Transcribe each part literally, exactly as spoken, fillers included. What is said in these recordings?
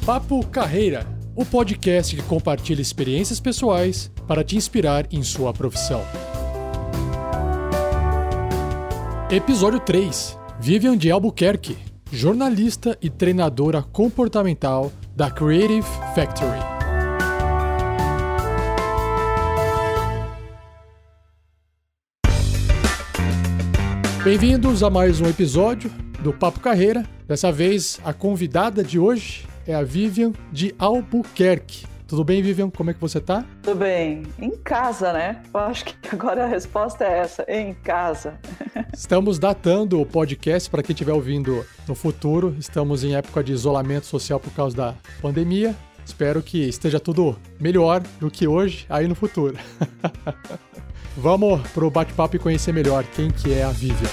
Papo Carreira, o podcast que compartilha experiências pessoais para te inspirar em sua profissão. Episódio três. Vivian de Albuquerque, jornalista e treinadora comportamental da Creative Factory. Bem-vindos a mais um episódio do Papo Carreira. Dessa vez, a convidada de hoje é a Vivian de Albuquerque. Tudo bem, Vivian? Como é que você tá? Tudo bem. Em casa, né? Eu acho que agora a resposta é essa, em casa. Estamos datando o podcast para quem estiver ouvindo no futuro. Estamos em época de isolamento social por causa da pandemia. Espero que esteja tudo melhor do que hoje, aí no futuro. Vamos pro bate-papo e conhecer melhor quem que é a Vivian.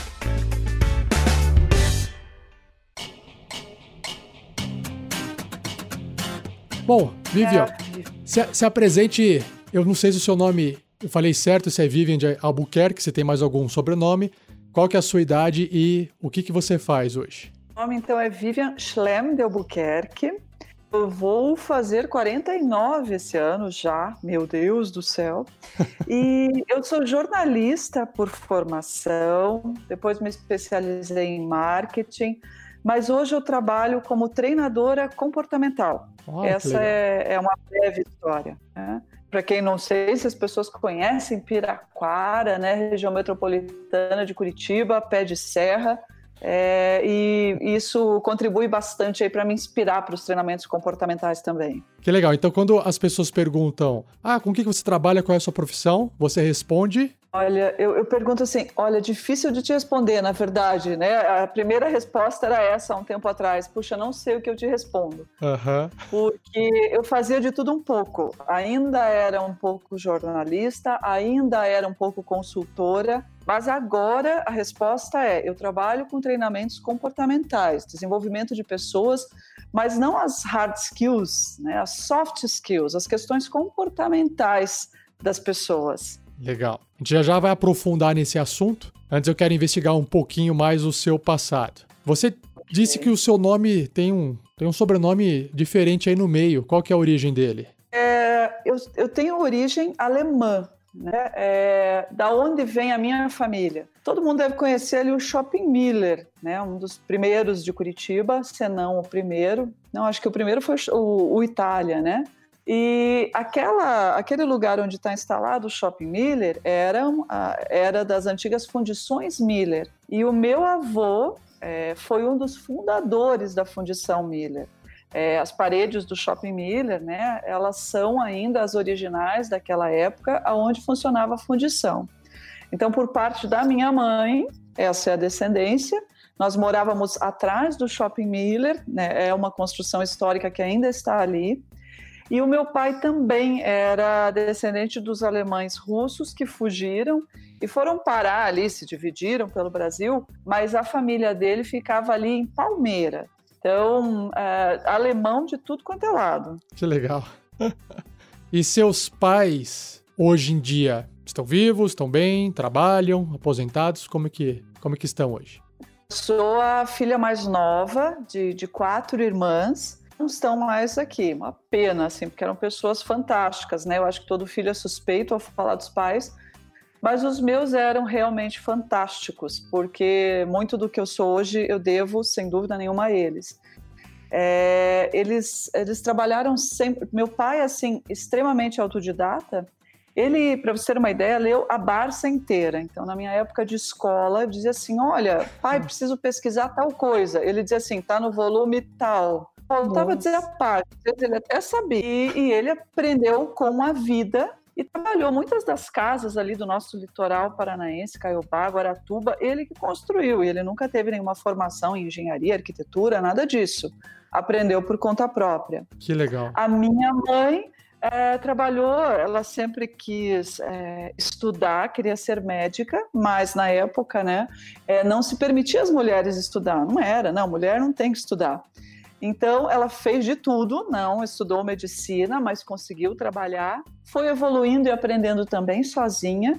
Bom, Vivian, é. se, se apresente, eu não sei se o seu nome, eu falei certo, se é Vivian de Albuquerque, se tem mais algum sobrenome, qual que é a sua idade e o que, que você faz hoje? O nome então é Vivian Schlemm de Albuquerque. Eu vou fazer quarenta e nove esse ano já, meu Deus do céu. E eu sou jornalista por formação, depois me especializei em marketing, mas hoje eu trabalho como treinadora comportamental. Oh, Essa é, é uma breve história, né? Para quem não sei, se as pessoas conhecem Piraquara, né, região metropolitana de Curitiba, pé de serra, é, e isso contribui bastante aí para me inspirar para os treinamentos comportamentais também. Que legal. Então, quando as pessoas perguntam, ah, com o que você trabalha, qual é a sua profissão, você responde... Olha, eu, eu pergunto assim, olha, difícil de te responder, na verdade, né? A primeira resposta era essa há um tempo atrás. Puxa, não sei o que eu te respondo. Uhum. Porque eu fazia de tudo um pouco. Ainda era um pouco jornalista, ainda era um pouco consultora, mas agora a resposta é, eu trabalho com treinamentos comportamentais, desenvolvimento de pessoas, mas não as hard skills, né? As soft skills, as questões comportamentais das pessoas. Legal. A gente já, já vai aprofundar nesse assunto. Antes eu quero investigar um pouquinho mais o seu passado. Você disse que o seu nome tem um, tem um sobrenome diferente aí no meio. Qual que é a origem dele? É, eu, eu tenho origem alemã, né? É, da onde vem a minha família? Todo mundo deve conhecer ali o Shopping Miller, né? Um dos primeiros de Curitiba, se não o primeiro. Não, acho que o primeiro foi o, o Itália, né? E aquela, aquele lugar onde está instalado o Shopping Miller era, era das antigas fundições Miller. E o meu avô é, foi um dos fundadores da fundição Miller. É, as paredes do Shopping Miller, né, elas são ainda as originais daquela época onde funcionava a fundição. Então, por parte da minha mãe, essa é a descendência. Nós morávamos atrás do Shopping Miller, né, é uma construção histórica que ainda está ali. E o meu pai também era descendente dos alemães russos que fugiram e foram parar ali, se dividiram pelo Brasil, mas a família dele ficava ali em Palmeira. Então, é, alemão de tudo quanto é lado. Que legal. E seus pais, hoje em dia, estão vivos, estão bem, trabalham, aposentados? Como é que, como é que estão hoje? Sou a filha mais nova de, de quatro irmãs. Não estão mais aqui, uma pena, assim, porque eram pessoas fantásticas, né? Eu acho que todo filho é suspeito ao falar dos pais, mas os meus eram realmente fantásticos, porque muito do que eu sou hoje eu devo, sem dúvida nenhuma, a eles. É, eles, eles trabalharam sempre... Meu pai, assim, extremamente autodidata, ele, para você ter uma ideia, leu a Barça inteira. Então, na minha época de escola, eu dizia assim, olha, pai, preciso pesquisar tal coisa. Ele dizia assim, tá no volume tal. Faltava Nossa. dizer a parte, ele até sabia. E, e ele aprendeu com a vida e trabalhou muitas das casas ali do nosso litoral paranaense, Caiobá, Guaratuba, ele que construiu. E ele nunca teve nenhuma formação em engenharia, arquitetura, nada disso. Aprendeu por conta própria. Que legal. A minha mãe é, trabalhou, ela sempre quis é, estudar, queria ser médica, mas na época, né, é, não se permitia as mulheres estudar. Não era, não, mulher não tem que estudar. Então, ela fez de tudo, não estudou medicina, mas conseguiu trabalhar, foi evoluindo e aprendendo também sozinha.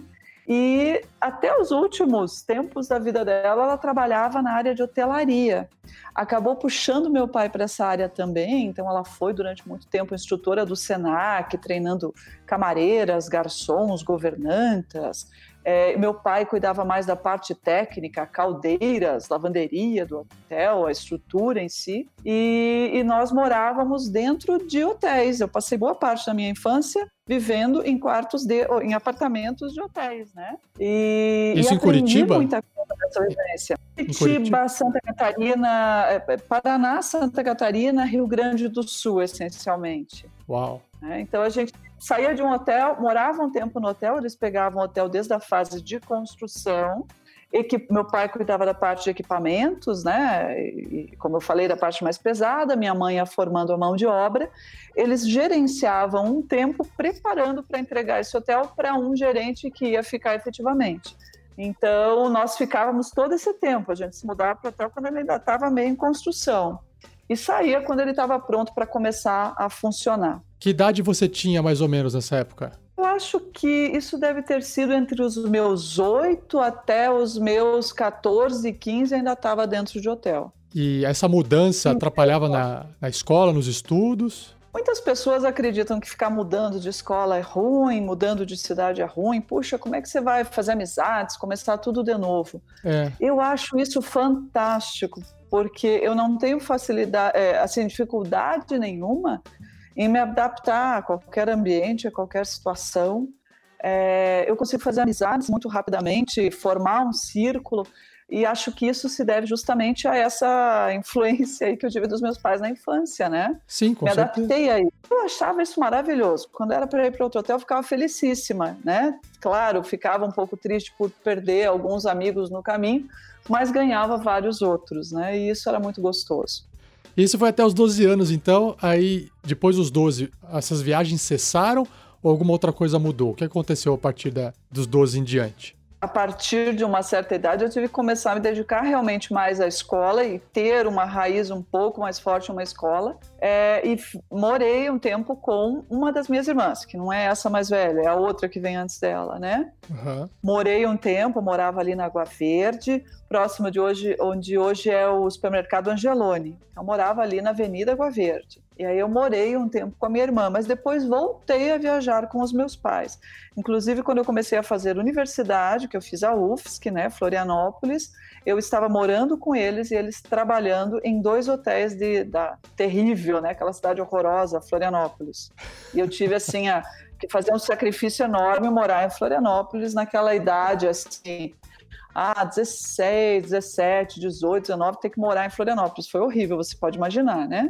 E até os últimos tempos da vida dela, ela trabalhava na área de hotelaria. Acabou puxando meu pai para essa área também, então ela foi durante muito tempo instrutora do Senac, treinando camareiras, garçons, governantas. É, meu pai cuidava mais da parte técnica, caldeiras, lavanderia do hotel, a estrutura em si. E, e nós morávamos dentro de hotéis. Eu passei boa parte da minha infância vivendo em quartos de, em apartamentos de hotéis, né? E, Isso e em Curitiba? Muita coisa dessa vivência. Curitiba, Santa Catarina, Paraná, Santa Catarina, Rio Grande do Sul, essencialmente. Uau! Então a gente saía de um hotel, morava um tempo no hotel, eles pegavam o hotel desde a fase de construção. Equip... Meu pai cuidava da parte de equipamentos, né? E, como eu falei, da parte mais pesada, minha mãe ia formando a mão de obra. Eles gerenciavam um tempo preparando para entregar esse hotel para um gerente que ia ficar efetivamente. Então, nós ficávamos todo esse tempo. A gente se mudava para o hotel quando ele ainda estava meio em construção. E saía quando ele estava pronto para começar a funcionar. Que idade você tinha, mais ou menos, nessa época? Eu acho que isso deve ter sido entre os meus oito até os meus quatorze, quinze, ainda estava dentro de hotel. E essa mudança atrapalhava na, na escola, nos estudos? Muitas pessoas acreditam que ficar mudando de escola é ruim, mudando de cidade é ruim. Puxa, como é que você vai fazer amizades, começar tudo de novo? É. Eu acho isso fantástico, porque eu não tenho facilidade, é, assim, dificuldade nenhuma em me adaptar a qualquer ambiente, a qualquer situação. É, eu consigo fazer amizades muito rapidamente, formar um círculo, e acho que isso se deve justamente a essa influência aí que eu tive dos meus pais na infância, né? Sim, com me certeza. adaptei aí. Eu achava isso maravilhoso. Quando era para ir para outro hotel, eu ficava felicíssima, né? Claro, ficava um pouco triste por perder alguns amigos no caminho, mas ganhava vários outros, né? E isso era muito gostoso. Isso foi até os doze anos, então, aí depois dos doze, essas viagens cessaram ou alguma outra coisa mudou? O que aconteceu a partir da, dos doze em diante? A partir de uma certa idade, eu tive que começar a me dedicar realmente mais à escola e ter uma raiz um pouco mais forte numa escola. É, e morei um tempo com uma das minhas irmãs, que não é essa mais velha, é a outra que vem antes dela, né? Uhum. Morei um tempo, morava ali na Água Verde, próximo de hoje, onde hoje é o supermercado Angeloni. Eu morava ali na Avenida Água Verde. E aí eu morei um tempo com a minha irmã, mas depois voltei a viajar com os meus pais. Inclusive, quando eu comecei a fazer universidade, que eu fiz a U F S C, né, Florianópolis, eu estava morando com eles e eles trabalhando em dois hotéis de, da terrível, né, aquela cidade horrorosa, Florianópolis. E eu tive, assim, a, que fazer um sacrifício enorme morar em Florianópolis naquela idade, assim... Ah, dezesseis, dezessete, dezoito, dezenove, ter que morar em Florianópolis. Foi horrível, você pode imaginar, né?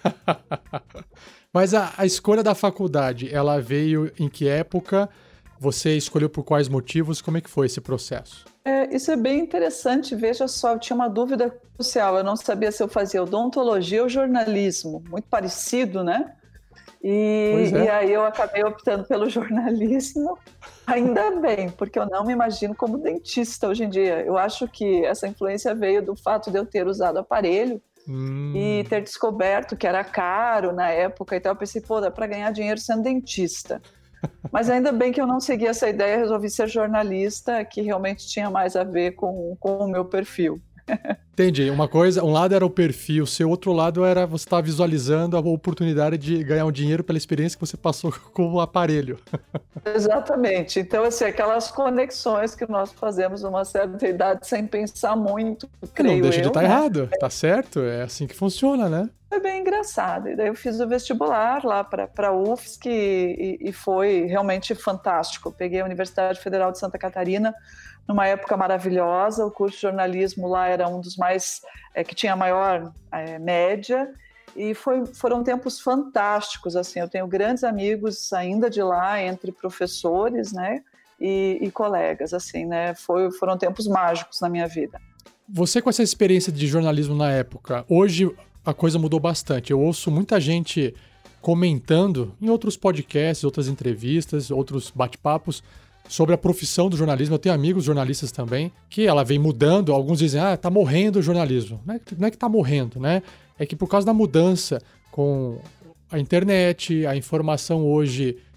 Mas a, a escolha da faculdade, ela veio em que época? Você escolheu por quais motivos? Como é que foi esse processo? É, isso é bem interessante. Veja só, eu tinha uma dúvida crucial. Eu não sabia se eu fazia odontologia ou jornalismo. Muito parecido, né? E, é. e aí eu acabei optando pelo jornalismo, ainda bem, porque eu não me imagino como dentista hoje em dia. Eu acho que essa influência veio do fato de eu ter usado aparelho hum. e ter descoberto que era caro na época, então eu pensei, pô, dá para ganhar dinheiro sendo dentista. Mas ainda bem que eu não segui essa ideia, resolvi ser jornalista, que realmente tinha mais a ver com, com o meu perfil. Entendi. Uma coisa, um lado era o perfil, o seu outro lado era você estar visualizando a oportunidade de ganhar um dinheiro pela experiência que você passou com o aparelho. Exatamente. Então, assim, aquelas conexões que nós fazemos numa certa idade sem pensar muito, creio eu. Não deixa de estar né? errado, tá certo? É assim que funciona, né? Foi bem engraçado. E daí eu fiz o vestibular lá para a U F S C e, e foi realmente fantástico. Eu peguei a Universidade Federal de Santa Catarina numa época maravilhosa. O curso de jornalismo lá era um dos mais... É, que tinha a maior é, média. E foi, foram tempos fantásticos. Assim, eu tenho grandes amigos ainda de lá, entre professores, né, e, e colegas. Assim, né, foi, foram tempos mágicos na minha vida. Você, com essa experiência de jornalismo na época, hoje a coisa mudou bastante. Eu ouço muita gente comentando em outros podcasts, outras entrevistas, outros bate-papos sobre a profissão do jornalismo. Eu tenho amigos jornalistas também, que ela vem mudando. Alguns dizem, ah, tá morrendo o jornalismo. Não é, não é que tá morrendo, né? É que por causa da mudança com a internet, a informação hoje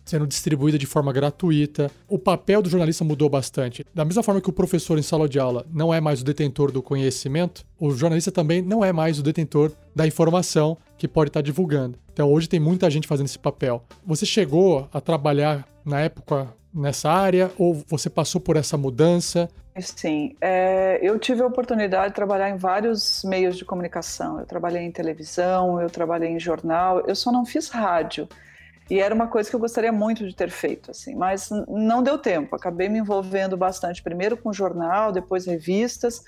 sendo distribuída de forma gratuita. O papel do jornalista mudou bastante. Da mesma forma que o professor em sala de aula não é mais o detentor do conhecimento, o jornalista também não é mais o detentor da informação que pode estar divulgando. Então hoje tem muita gente fazendo esse papel. Você chegou a trabalhar na época nessa área ou você passou por essa mudança? Sim, é, eu tive a oportunidade de trabalhar em vários meios de comunicação. Eu trabalhei em televisão, eu trabalhei em jornal, eu só não fiz rádio. E era uma coisa que eu gostaria muito de ter feito, assim, mas não deu tempo. Acabei me envolvendo bastante, primeiro com jornal, depois revistas,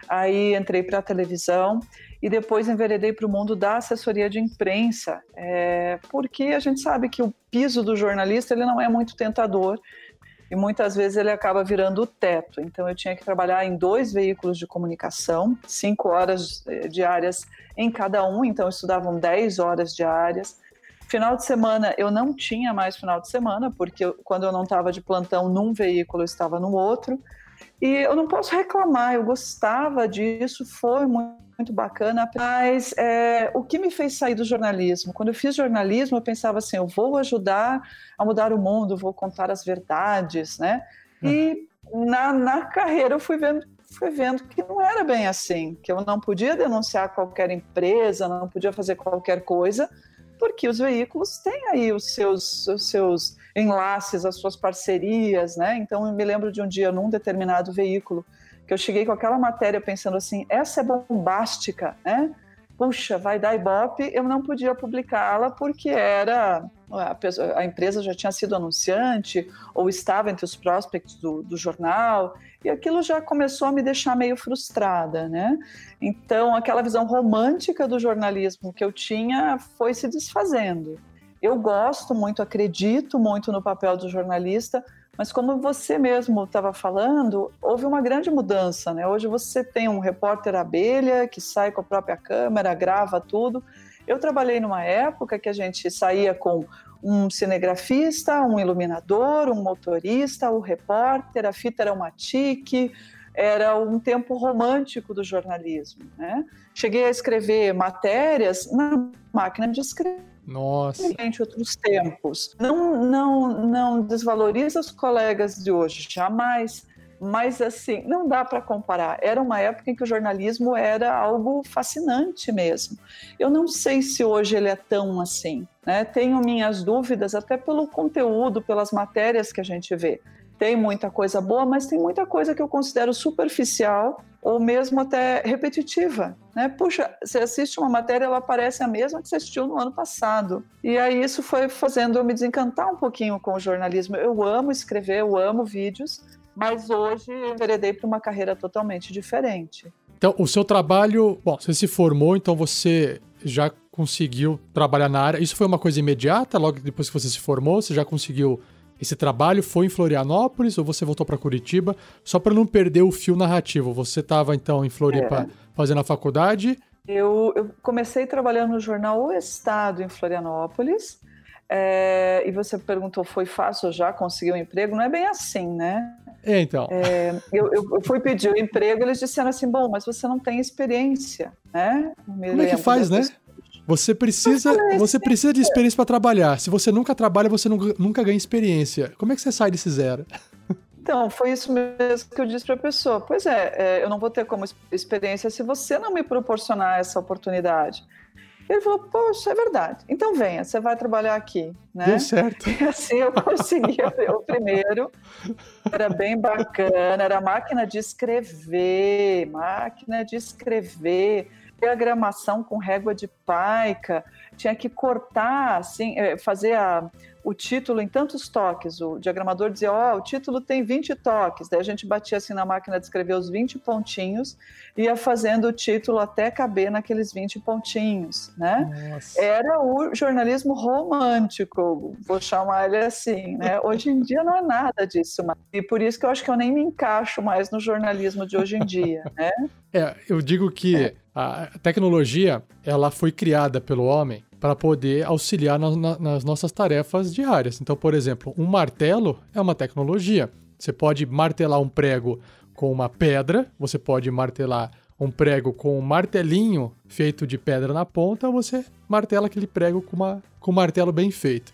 aí entrei para a televisão e depois enveredei para o mundo da assessoria de imprensa, é, porque a gente sabe que o piso do jornalista ele não é muito tentador e muitas vezes ele acaba virando o teto. Então eu tinha que trabalhar em dois veículos de comunicação, cinco horas diárias em cada um, então estudavam dez horas diárias. Final de semana, eu não tinha mais final de semana, porque eu, quando eu não estava de plantão num veículo, eu estava no outro. E eu não posso reclamar, eu gostava disso, foi muito, muito bacana. Mas é, o que me fez sair do jornalismo? Quando eu fiz jornalismo, eu pensava assim, eu vou ajudar a mudar o mundo, vou contar as verdades, né? E na, na carreira eu fui vendo, fui vendo que não era bem assim, que eu não podia denunciar qualquer empresa, não podia fazer qualquer coisa, porque os veículos têm aí os seus, os seus enlaces, as suas parcerias, né? Então, eu me lembro de um dia, num determinado veículo, que eu cheguei com aquela matéria pensando assim, essa é bombástica, né? Puxa, vai dar Ibope, eu não podia publicá-la porque era... A, pessoa, a empresa já tinha sido anunciante ou estava entre os prospects do, do jornal, e aquilo já começou a me deixar meio frustrada, né? Então, aquela visão romântica do jornalismo que eu tinha foi se desfazendo. Eu gosto muito, acredito muito no papel do jornalista, mas como você mesmo estava falando, houve uma grande mudança, né? Hoje você tem um repórter abelha que sai com a própria câmera, grava tudo. Eu trabalhei numa época que a gente saía com um cinegrafista, um iluminador, um motorista, o repórter, a fita era uma tique, era um tempo romântico do jornalismo, né? Cheguei a escrever matérias na máquina de escrever. Nossa. Em outros tempos. Não, não, não desvaloriza os colegas de hoje, jamais. Mas, assim, não dá para comparar. Era uma época em que o jornalismo era algo fascinante mesmo. Eu não sei se hoje ele é tão assim, né? Tenho minhas dúvidas, até pelo conteúdo, pelas matérias que a gente vê. Tem muita coisa boa, mas tem muita coisa que eu considero superficial ou mesmo até repetitiva, né? Puxa, você assiste uma matéria, ela parece a mesma que você assistiu no ano passado. E aí isso foi fazendo eu me desencantar um pouquinho com o jornalismo. Eu amo escrever, eu amo vídeos, mas hoje eu enveredei para uma carreira totalmente diferente. Então, o seu trabalho... Bom, você se formou, então você já conseguiu trabalhar na área. Isso foi uma coisa imediata? Logo depois que você se formou, você já conseguiu... Esse trabalho foi em Florianópolis ou você voltou para Curitiba? Só para não perder o fio narrativo. Você estava, então, em Floripa é. fazendo a faculdade? Eu, eu comecei trabalhando no jornal O Estado, em Florianópolis. É, e você perguntou, foi fácil já conseguir um emprego? Não é bem assim, né? É, então. É, eu, eu fui pedir o emprego, eles disseram assim, bom, mas você não tem experiência, né? Me Como é que faz, né? Você precisa, você precisa de experiência para trabalhar. Se você nunca trabalha, você nunca, nunca ganha experiência. Como é que você sai desse zero? Então, foi isso mesmo que eu disse para a pessoa. Pois é, é, eu não vou ter como experiência se você não me proporcionar essa oportunidade. Ele falou, poxa, é verdade. Então venha, você vai trabalhar aqui, né? Deu certo. E assim eu consegui o primeiro. Era bem bacana, era máquina de escrever, máquina de escrever, diagramação com régua de paica, tinha que cortar, assim, fazer a, o título em tantos toques. O diagramador dizia, ó, oh, o título tem vinte toques. Daí a gente batia assim na máquina de escrever os vinte pontinhos e ia fazendo o título até caber naqueles vinte pontinhos, né? Nossa. Era o jornalismo romântico, vou chamar ele assim, né? Hoje em dia não é nada disso, mas... e por isso que eu acho que eu nem me encaixo mais no jornalismo de hoje em dia, né? É, eu digo que é. a tecnologia, ela foi criada pelo homem para poder auxiliar na, na, nas nossas tarefas diárias. Então, por exemplo, um martelo é uma tecnologia. Você pode martelar um prego com uma pedra, você pode martelar um prego com um martelinho feito de pedra na ponta, ou você martela aquele prego com, uma, com um martelo bem feito.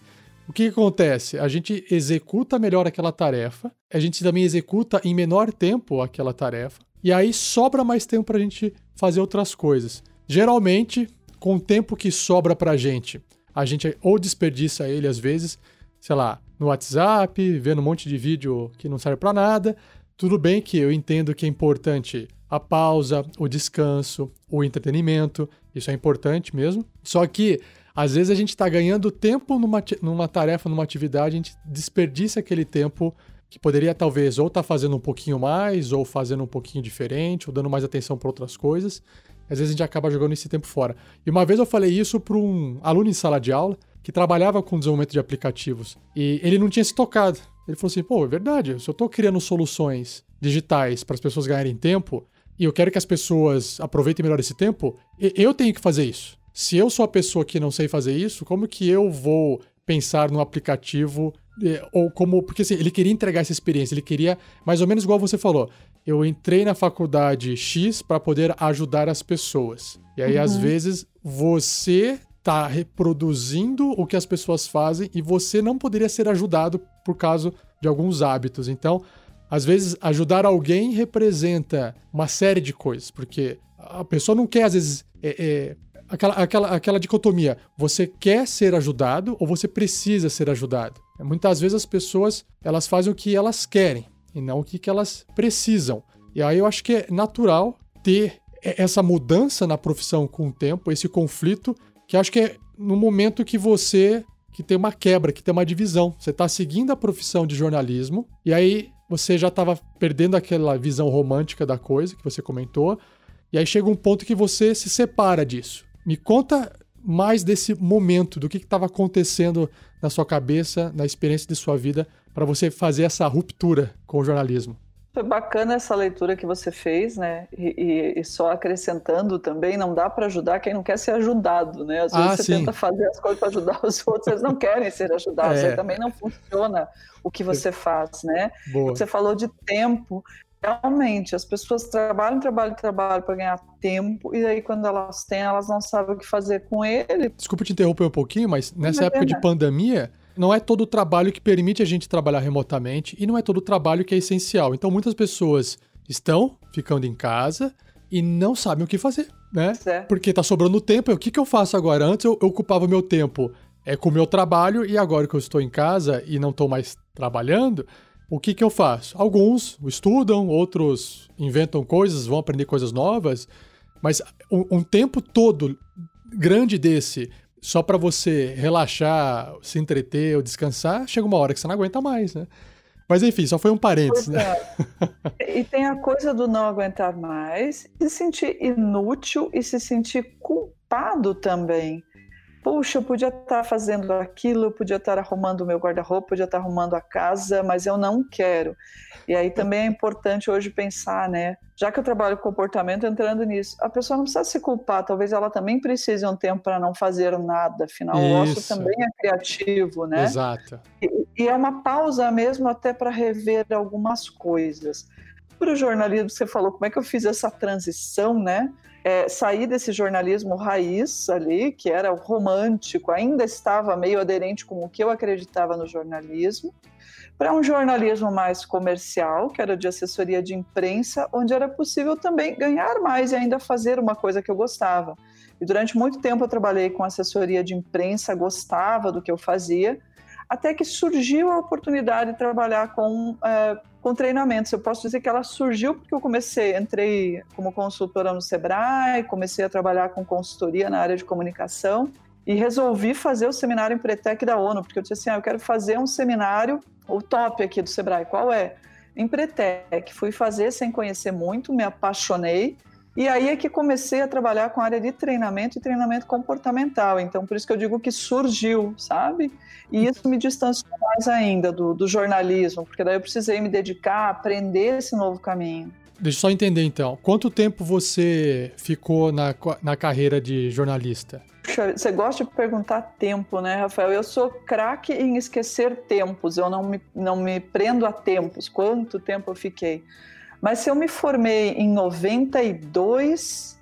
o que, que acontece? A gente executa melhor aquela tarefa, a gente também executa em menor tempo aquela tarefa, e aí sobra mais tempo pra gente fazer outras coisas. Geralmente, com o tempo que sobra pra gente, a gente ou desperdiça ele às vezes, sei lá, no WhatsApp, vendo um monte de vídeo que não serve pra nada. Tudo bem que eu entendo que é importante a pausa, o descanso, o entretenimento, isso é importante mesmo. Só que, às vezes, a gente tá ganhando tempo numa, numa tarefa, numa atividade, a gente desperdiça aquele tempo que poderia, talvez, ou tá fazendo um pouquinho mais, ou fazendo um pouquinho diferente, ou dando mais atenção para outras coisas. Às vezes a gente acaba jogando esse tempo fora. E uma vez eu falei isso para um aluno em sala de aula que trabalhava com desenvolvimento de aplicativos. E ele não tinha se tocado. Ele falou assim, pô, é verdade, se eu tô criando soluções digitais para as pessoas ganharem tempo, e eu quero que as pessoas aproveitem melhor esse tempo, eu tenho que fazer isso. Se eu sou a pessoa que não sei fazer isso, como que eu vou pensar no aplicativo, ou como... Porque assim, ele queria entregar essa experiência, ele queria, mais ou menos igual você falou, eu entrei na faculdade X para poder ajudar as pessoas. E aí, uhum. às vezes, você tá reproduzindo o que as pessoas fazem e você não poderia ser ajudado por causa de alguns hábitos. Então, às vezes, ajudar alguém representa uma série de coisas, porque a pessoa não quer, às vezes, é, é, aquela, aquela, aquela dicotomia, você quer ser ajudado ou você precisa ser ajudado. Muitas vezes as pessoas, elas fazem o que elas querem e não o que, que elas precisam. E aí eu acho que é natural ter essa mudança na profissão com o tempo, esse conflito, que acho que é no momento que você, que tem uma quebra, que tem uma divisão. Você está seguindo a profissão de jornalismo e aí você já estava perdendo aquela visão romântica da coisa que você comentou, e aí chega um ponto que você se separa disso. Me conta mais desse momento, do que estava acontecendo na sua cabeça, na experiência de sua vida, para você fazer essa ruptura com o jornalismo. Foi bacana essa leitura que você fez, né? E, e, e só acrescentando também, não dá para ajudar quem não quer ser ajudado, né? Às vezes ah, você sim. tenta fazer as coisas para ajudar os outros, eles não querem ser ajudados, é. Aí também não funciona o que você faz, né? Boa. Você falou de tempo, realmente, as pessoas trabalham, trabalham, trabalham para ganhar tempo, e aí quando elas têm, elas não sabem o que fazer com ele. Desculpa te interromper um pouquinho, mas nessa época de pandemia, não é todo o trabalho que permite a gente trabalhar remotamente e não é todo o trabalho que é essencial. Então, muitas pessoas estão ficando em casa e não sabem o que fazer, né? É. Porque tá sobrando tempo. O que, que eu faço agora? Antes eu, eu ocupava meu tempo é, com o meu trabalho e agora que eu estou em casa e não estou mais trabalhando, o que, que eu faço? Alguns estudam, outros inventam coisas, vão aprender coisas novas, mas um, um tempo todo grande desse... só para você relaxar, se entreter ou descansar, chega uma hora que você não aguenta mais, né? Mas enfim, só foi um parênteses, né? É. E tem a coisa do não aguentar mais, se sentir inútil e se sentir culpado também. Puxa, eu podia estar fazendo aquilo, eu podia estar arrumando o meu guarda-roupa, podia estar arrumando a casa, mas eu não quero. E aí também é importante hoje pensar, né? Já que eu trabalho com comportamento, entrando nisso, a pessoa não precisa se culpar, talvez ela também precise de um tempo para não fazer nada, afinal o ócio também é criativo, né? Exato. E, e é uma pausa mesmo até para rever algumas coisas. Para o jornalismo, você falou, como é que eu fiz essa transição, né? É, sair desse jornalismo raiz ali, que era o romântico, ainda estava meio aderente com o que eu acreditava no jornalismo, para um jornalismo mais comercial, que era de assessoria de imprensa, onde era possível também ganhar mais e ainda fazer uma coisa que eu gostava. E durante muito tempo eu trabalhei com assessoria de imprensa, gostava do que eu fazia, até que surgiu a oportunidade de trabalhar com, é, com treinamentos. Eu posso dizer que ela surgiu porque eu comecei, entrei como consultora no Sebrae, comecei a trabalhar com consultoria na área de comunicação e resolvi fazer o seminário Empretec da ONU, porque eu disse assim, ah, eu quero fazer um seminário, o top aqui do Sebrae, qual é? Empretec. Fui fazer sem conhecer muito, me apaixonei, e aí é que comecei a trabalhar com a área de treinamento e treinamento comportamental. Então, por isso que eu digo que surgiu, sabe? E isso me distanciou mais ainda do, do jornalismo, porque daí eu precisei me dedicar a aprender esse novo caminho. Deixa eu só entender, então. Quanto tempo você ficou na, na carreira de jornalista? Puxa, você gosta de perguntar tempo, né, Rafael? Eu sou craque em esquecer tempos. Eu não me, não me prendo a tempos. Quanto tempo eu fiquei? Mas se eu me formei em noventa e dois,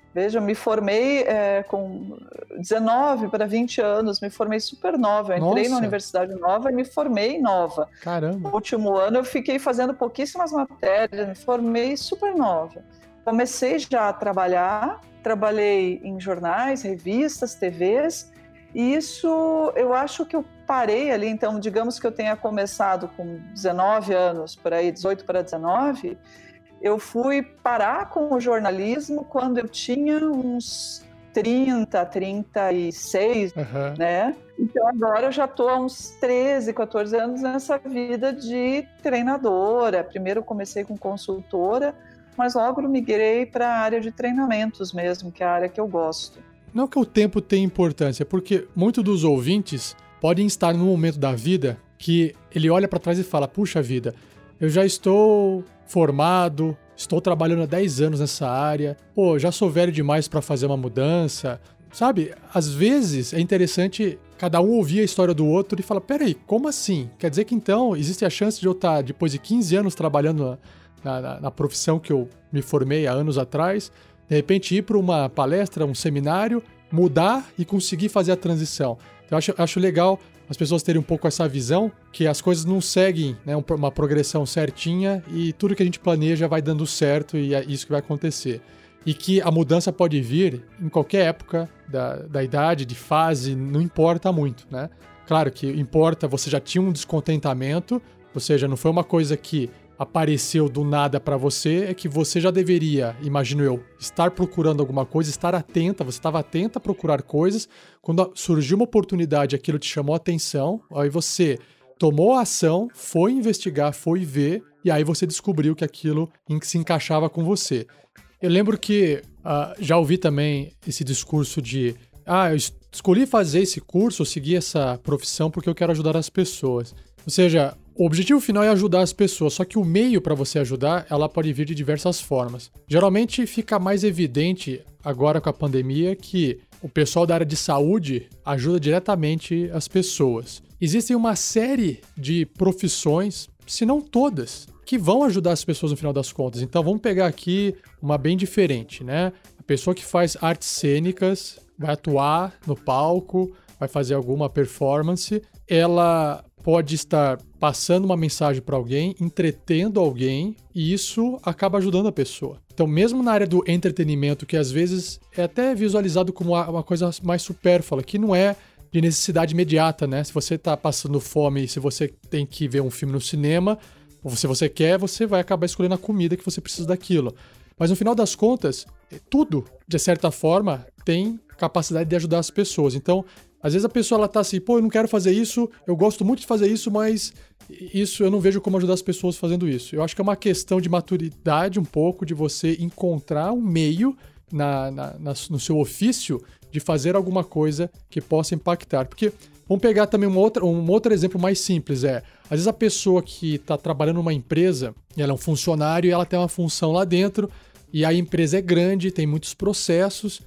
Veja, eu me formei é, com dezenove para vinte anos, me formei super nova. Eu entrei Nossa. na universidade nova e me formei nova. Caramba! No último ano eu fiquei fazendo pouquíssimas matérias, me formei super nova. Comecei já a trabalhar, trabalhei em jornais, revistas, T Vs, e isso eu acho que eu parei ali, então digamos que eu tenha começado com dezenove anos, por aí, dezoito para dezenove, eu fui parar com o jornalismo quando eu tinha uns trinta, trinta e seis, uhum. né? Então agora eu já estou há uns treze, quatorze anos nessa vida de treinadora. Primeiro comecei com consultora, mas logo migrei para a área de treinamentos mesmo, que é a área que eu gosto. Não que o tempo tenha importância, porque muitos dos ouvintes podem estar num momento da vida que ele olha para trás e fala, puxa vida, eu já estou formado, estou trabalhando há dez anos nessa área, pô, já sou velho demais para fazer uma mudança, sabe? Às vezes é interessante cada um ouvir a história do outro e falar, peraí, como assim? Quer dizer que então existe a chance de eu estar, depois de quinze anos trabalhando na, na, na profissão que eu me formei há anos atrás, de repente ir para uma palestra, um seminário, mudar e conseguir fazer a transição. Então eu acho, acho legal as pessoas terem um pouco essa visão que as coisas não seguem, né, uma progressão certinha e tudo que a gente planeja vai dando certo e é isso que vai acontecer. E que a mudança pode vir em qualquer época da, da idade, de fase, não importa muito, né? Claro que importa, você já tinha um descontentamento, ou seja, não foi uma coisa que apareceu do nada para você, é que você já deveria, imagino eu, estar procurando alguma coisa, estar atenta, você estava atenta a procurar coisas, quando surgiu uma oportunidade, aquilo te chamou a atenção, aí você tomou a ação, foi investigar, foi ver, e aí você descobriu que aquilo se encaixava com você. Eu lembro que uh, já ouvi também esse discurso de ah, eu escolhi fazer esse curso, eu segui essa profissão porque eu quero ajudar as pessoas. Ou seja, o objetivo final é ajudar as pessoas, só que o meio para você ajudar, ela pode vir de diversas formas. Geralmente fica mais evidente agora com a pandemia que o pessoal da área de saúde ajuda diretamente as pessoas. Existem uma série de profissões, se não todas, que vão ajudar as pessoas no final das contas. Então vamos pegar aqui uma bem diferente, né? A pessoa que faz artes cênicas, vai atuar no palco, vai fazer alguma performance, ela pode estar passando uma mensagem para alguém, entretendo alguém, e isso acaba ajudando a pessoa. Então, mesmo na área do entretenimento, que às vezes é até visualizado como uma coisa mais supérflua, que não é de necessidade imediata, né? Se você está passando fome e se você tem que ver um filme no cinema, ou se você quer, você vai acabar escolhendo a comida que você precisa daquilo. Mas no final das contas, tudo, de certa forma, tem capacidade de ajudar as pessoas. Então, às vezes a pessoa ela tá assim, pô, eu não quero fazer isso, eu gosto muito de fazer isso, mas isso eu não vejo como ajudar as pessoas fazendo isso. Eu acho que é uma questão de maturidade um pouco, de você encontrar um meio na, na, na, no seu ofício de fazer alguma coisa que possa impactar. Porque, vamos pegar também um outro, um outro exemplo mais simples, é, às vezes a pessoa que está trabalhando numa empresa, ela é um funcionário e ela tem uma função lá dentro, e a empresa é grande, tem muitos processos,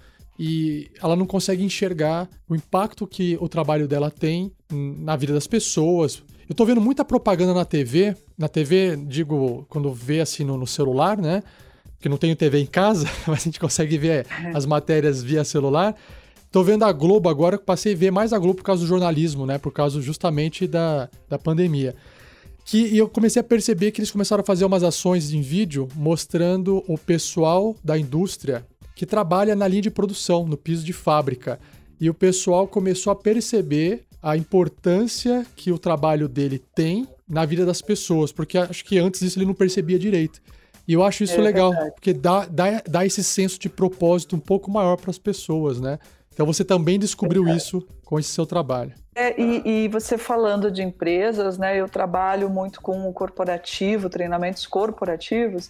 e ela não consegue enxergar o impacto que o trabalho dela tem na vida das pessoas. Eu tô vendo muita propaganda na T V, na T V, digo, quando vê assim no, no celular, né? Porque não tenho T V em casa, mas a gente consegue ver as matérias via celular. Tô vendo a Globo agora, passei a ver mais a Globo por causa do jornalismo, né? Por causa justamente da, da pandemia. Que, e eu comecei a perceber que eles começaram a fazer umas ações em vídeo mostrando o pessoal da indústria que trabalha na linha de produção, no piso de fábrica. E o pessoal começou a perceber a importância que o trabalho dele tem na vida das pessoas, porque acho que antes disso ele não percebia direito. E eu acho isso é legal, verdade. Porque dá, dá, dá esse senso de propósito um pouco maior para as pessoas, né? Então você também descobriu é isso com esse seu trabalho. É, e, e você falando de empresas, né? Eu trabalho muito com o corporativo, treinamentos corporativos,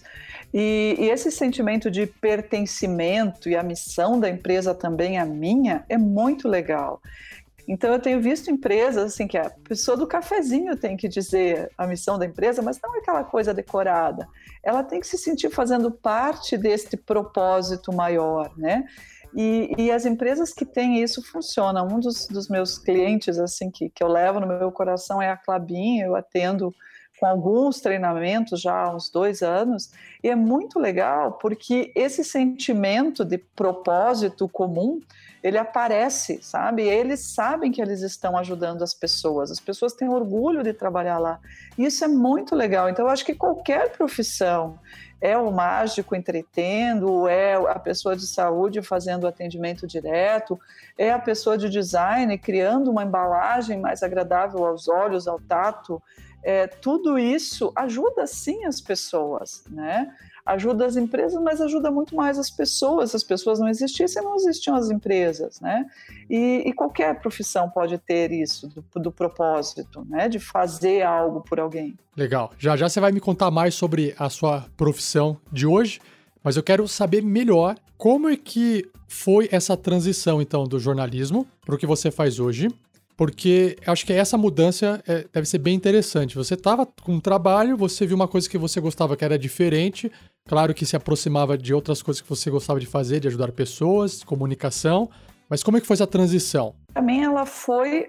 e, e esse sentimento de pertencimento e a missão da empresa também a minha é muito legal. Então eu tenho visto empresas assim que a pessoa do cafezinho tem que dizer a missão da empresa, mas não é aquela coisa decorada. Ela tem que se sentir fazendo parte deste propósito maior, né? E, e as empresas que têm isso funcionam. Um dos, dos meus clientes assim que, que eu levo no meu coração é a Klabin. Eu atendo com alguns treinamentos já há uns dois anos, e é muito legal porque esse sentimento de propósito comum, ele aparece, sabe? Eles sabem que eles estão ajudando as pessoas, as pessoas têm orgulho de trabalhar lá, e isso é muito legal. Então eu acho que qualquer profissão, é o mágico entretendo, é a pessoa de saúde fazendo atendimento direto, é a pessoa de design criando uma embalagem mais agradável aos olhos, ao tato, é, tudo isso ajuda sim as pessoas, né? Ajuda as empresas, mas ajuda muito mais as pessoas. Se as pessoas não existissem, não existiam as empresas, né? E, e qualquer profissão pode ter isso, do, do propósito, né? De fazer algo por alguém. Legal. Já já você vai me contar mais sobre a sua profissão de hoje, mas eu quero saber melhor como é que foi essa transição, então, do jornalismo para o que você faz hoje, porque eu acho que essa mudança é, deve ser bem interessante. Você estava com um trabalho, você viu uma coisa que você gostava que era diferente, claro que se aproximava de outras coisas que você gostava de fazer, de ajudar pessoas, comunicação, mas como é que foi essa transição? Para mim ela foi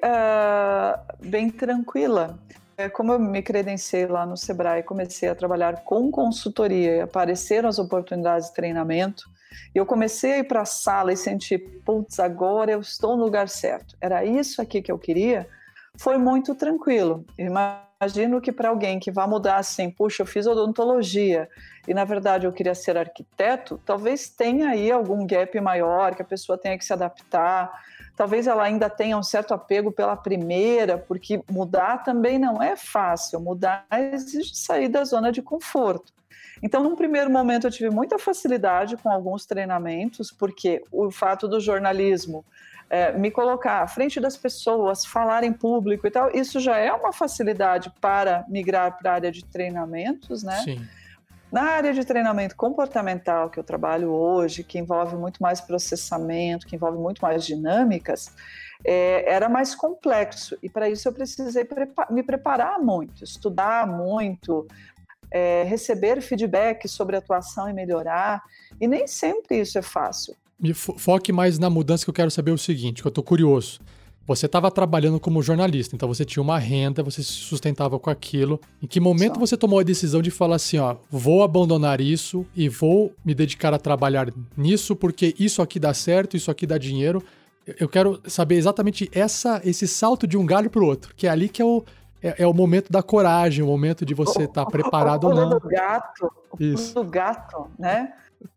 uh, bem tranquila. Como eu me credenciei lá no Sebrae, comecei a trabalhar com consultoria e apareceram as oportunidades de treinamento, e eu comecei a ir para a sala e senti, putz, agora eu estou no lugar certo. Era isso aqui que eu queria. Foi muito tranquilo. Eu imagino que para alguém que vai mudar assim, puxa, eu fiz odontologia e na verdade eu queria ser arquiteto, talvez tenha aí algum gap maior, que a pessoa tenha que se adaptar. Talvez ela ainda tenha um certo apego pela primeira, porque mudar também não é fácil. Mudar exige sair da zona de conforto. Então, num primeiro momento, eu tive muita facilidade com alguns treinamentos, porque o fato do jornalismo é, me colocar à frente das pessoas, falar em público e tal, isso já é uma facilidade para migrar para a área de treinamentos, né? Sim. Na área de treinamento comportamental que eu trabalho hoje, que envolve muito mais processamento, que envolve muito mais dinâmicas, é, era mais complexo. E para isso eu precisei prepa- me preparar muito, estudar muito, É, receber feedback sobre atuação e melhorar, e nem sempre isso é fácil. Me fo- foque mais na mudança, que eu quero saber o seguinte, que eu tô curioso. Você estava trabalhando como jornalista, então você tinha uma renda, você se sustentava com aquilo. Em que momento Só. você tomou a decisão de falar assim, ó, vou abandonar isso e vou me dedicar a trabalhar nisso, porque isso aqui dá certo, isso aqui dá dinheiro. Eu quero saber exatamente essa, esse salto de um galho pro outro, que é ali que é o É, é o momento da coragem, o momento de você estar tá preparado ou não. O pulo do gato, o pulo do gato, né?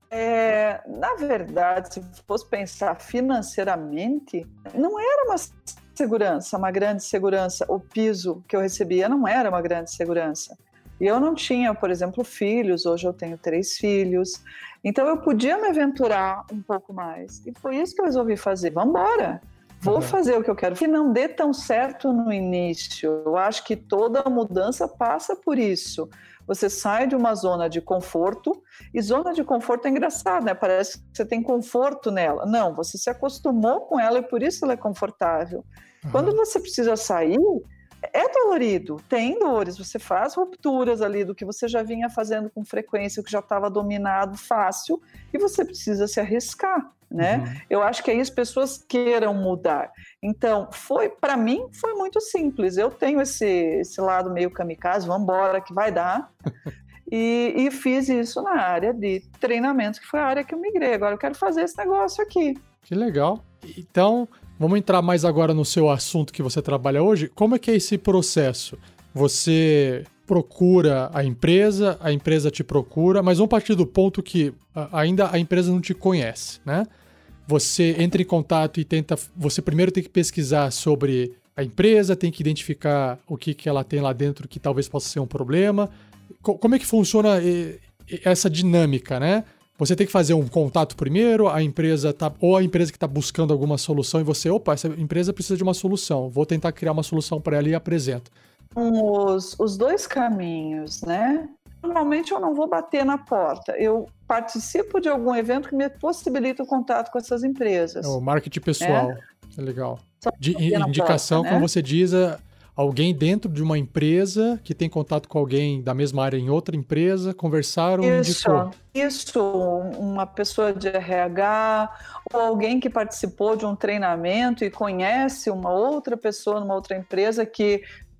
É, na verdade, se fosse pensar financeiramente, não era uma segurança, uma grande segurança. O piso que eu recebia não era uma grande segurança. E eu não tinha, por exemplo, filhos. Hoje eu tenho três filhos. Então eu podia me aventurar um pouco mais. E foi isso que eu resolvi fazer. Vamos embora! Vou fazer o que eu quero. Que não dê tão certo no início. Eu acho que toda mudança passa por isso. Você sai de uma zona de conforto, e zona de conforto é engraçado, né? Parece que você tem conforto nela. Não, você se acostumou com ela e por isso ela é confortável. Uhum. Quando você precisa sair, é dolorido, tem dores, você faz rupturas ali do que você já vinha fazendo com frequência, o que já estava dominado fácil, e você precisa se arriscar, né? Uhum. Eu acho que aí as pessoas queiram mudar. Então, foi, para mim, foi muito simples. Eu tenho esse, esse lado meio kamikaze, vamos embora que vai dar. E, e fiz isso na área de treinamento, que foi a área que eu migrei. Agora eu quero fazer esse negócio aqui. Que legal. Então, vamos entrar mais agora no seu assunto que você trabalha hoje. Como é que é esse processo? Você procura a empresa, a empresa te procura, mas vamos partir do ponto que ainda a empresa não te conhece, né? Você entra em contato e tenta... Você primeiro tem que pesquisar sobre a empresa, tem que identificar o que, que ela tem lá dentro que talvez possa ser um problema. Como é que funciona essa dinâmica, né? Você tem que fazer um contato primeiro, a empresa tá, ou a empresa que está buscando alguma solução e você, opa, essa empresa precisa de uma solução, vou tentar criar uma solução para ela e apresento. Os, os dois caminhos, né? Normalmente eu não vou bater na porta, eu participo de algum evento que me possibilita o contato com essas empresas. É o marketing pessoal, é, é legal. De, indicação, porta, né? Como você diz, alguém dentro de uma empresa que tem contato com alguém da mesma área em outra empresa, conversaram e indicou. Isso, uma pessoa de R H ou alguém que participou de um treinamento e conhece uma outra pessoa numa outra empresa que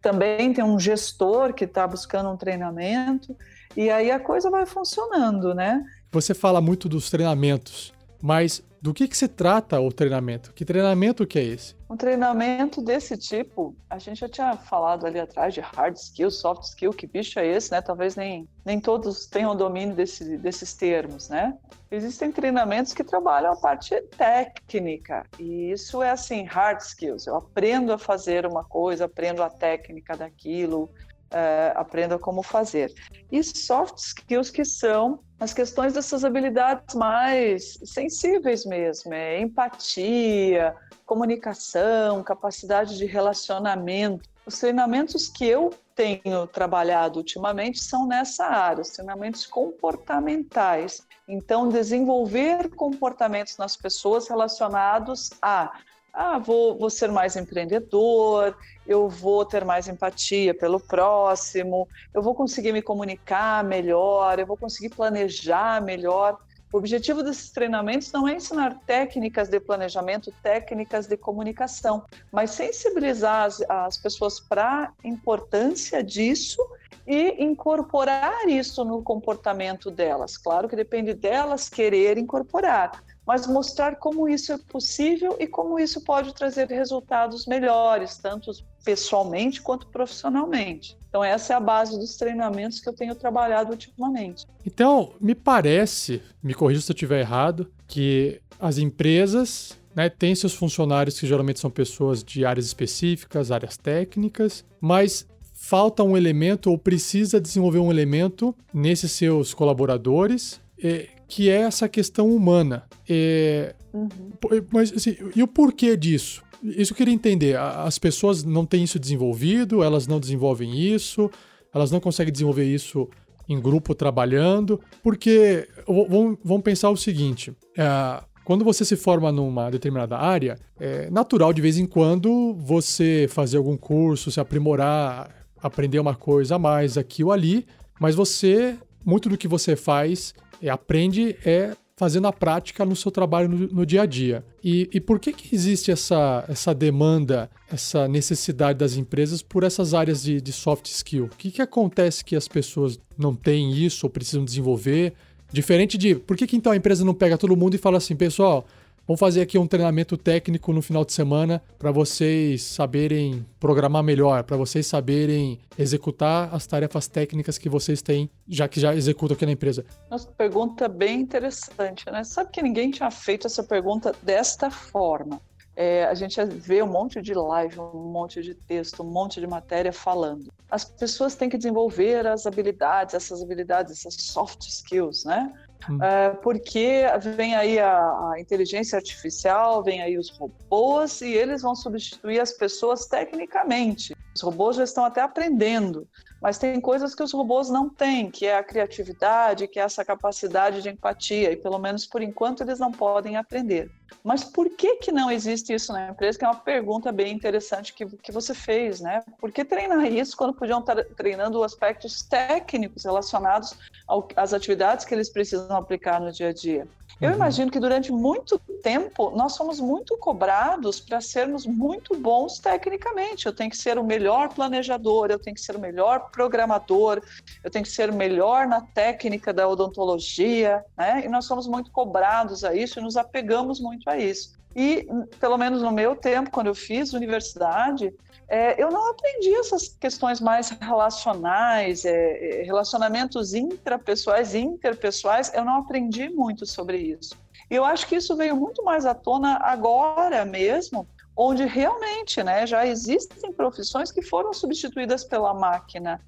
também tem um gestor que está buscando um treinamento, e aí a coisa vai funcionando, né? Você fala muito dos treinamentos, mas do que, que se trata o treinamento? Que treinamento que é esse? Um treinamento desse tipo, a gente já tinha falado ali atrás de hard skill, soft skill, que bicho é esse, né? Talvez nem, nem todos tenham domínio desse, desses termos, né? Existem treinamentos que trabalham a parte técnica, e isso é assim, hard skills. Eu aprendo a fazer uma coisa, aprendo a técnica daquilo, Uh, aprenda como fazer. E soft skills, que são as questões dessas habilidades mais sensíveis mesmo, é empatia, comunicação, capacidade de relacionamento. Os treinamentos que eu tenho trabalhado ultimamente são nessa área, os treinamentos comportamentais. Então, desenvolver comportamentos nas pessoas relacionados a Ah, vou, vou ser mais empreendedor, eu vou ter mais empatia pelo próximo, eu vou conseguir me comunicar melhor, eu vou conseguir planejar melhor. O objetivo desses treinamentos não é ensinar técnicas de planejamento, técnicas de comunicação, mas sensibilizar as, as pessoas para a importância disso e incorporar isso no comportamento delas. Claro que depende delas querer incorporar, mas mostrar como isso é possível e como isso pode trazer resultados melhores, tanto pessoalmente quanto profissionalmente. Então essa é a base dos treinamentos que eu tenho trabalhado ultimamente. Então, me parece, me corrija se eu estiver errado, que as empresas, né, têm seus funcionários que geralmente são pessoas de áreas específicas, áreas técnicas, mas falta um elemento ou precisa desenvolver um elemento nesses seus colaboradores, eh, que é essa questão humana. É, uhum. Mas, assim, e o porquê disso? Isso eu queria entender. As pessoas não têm isso desenvolvido, elas não desenvolvem isso, elas não conseguem desenvolver isso em grupo trabalhando, porque vamos, vamos pensar o seguinte, é, quando você se forma numa determinada área, é natural de vez em quando você fazer algum curso, se aprimorar, aprender uma coisa a mais aqui ou ali, mas você, muito do que você faz, é, aprende é fazendo a prática no seu trabalho no, no dia a dia. E, e por que que existe essa, essa demanda, essa necessidade das empresas por essas áreas de, de soft skill? O que que acontece que as pessoas não têm isso ou precisam desenvolver? Diferente de, por que que então a empresa não pega todo mundo e fala assim, pessoal, vamos fazer aqui um treinamento técnico no final de semana para vocês saberem programar melhor, para vocês saberem executar as tarefas técnicas que vocês têm, já que já executam aqui na empresa. Nossa, pergunta bem interessante, né? Sabe que ninguém tinha feito essa pergunta desta forma. É, a gente vê um monte de live, um monte de texto, um monte de matéria falando. As pessoas têm que desenvolver as habilidades, essas habilidades, essas soft skills, né? Hum. É, porque vem aí a, a inteligência artificial, vem aí os robôs e eles vão substituir as pessoas tecnicamente. Os robôs já estão até aprendendo, mas tem coisas que os robôs não têm, que é a criatividade, que é essa capacidade de empatia, e pelo menos por enquanto eles não podem aprender. Mas por que que não existe isso na empresa? Que é uma pergunta bem interessante que, que você fez, né? Por que treinar isso quando podiam estar treinando aspectos técnicos relacionados ao, às atividades que eles precisam aplicar no dia a dia? Eu uhum. imagino que durante muito tempo nós fomos muito cobrados para sermos muito bons tecnicamente. Eu tenho que ser o melhor planejador, eu tenho que ser o melhor programador, eu tenho que ser o melhor na técnica da odontologia, né? E nós somos muito cobrados a isso e nos apegamos muito a isso. E, pelo menos no meu tempo, quando eu fiz universidade, é, eu não aprendi essas questões mais relacionais, é, relacionamentos intrapessoais e interpessoais, eu não aprendi muito sobre isso. E eu acho que isso veio muito mais à tona agora mesmo, onde realmente, né, já existem profissões que foram substituídas pela máquina.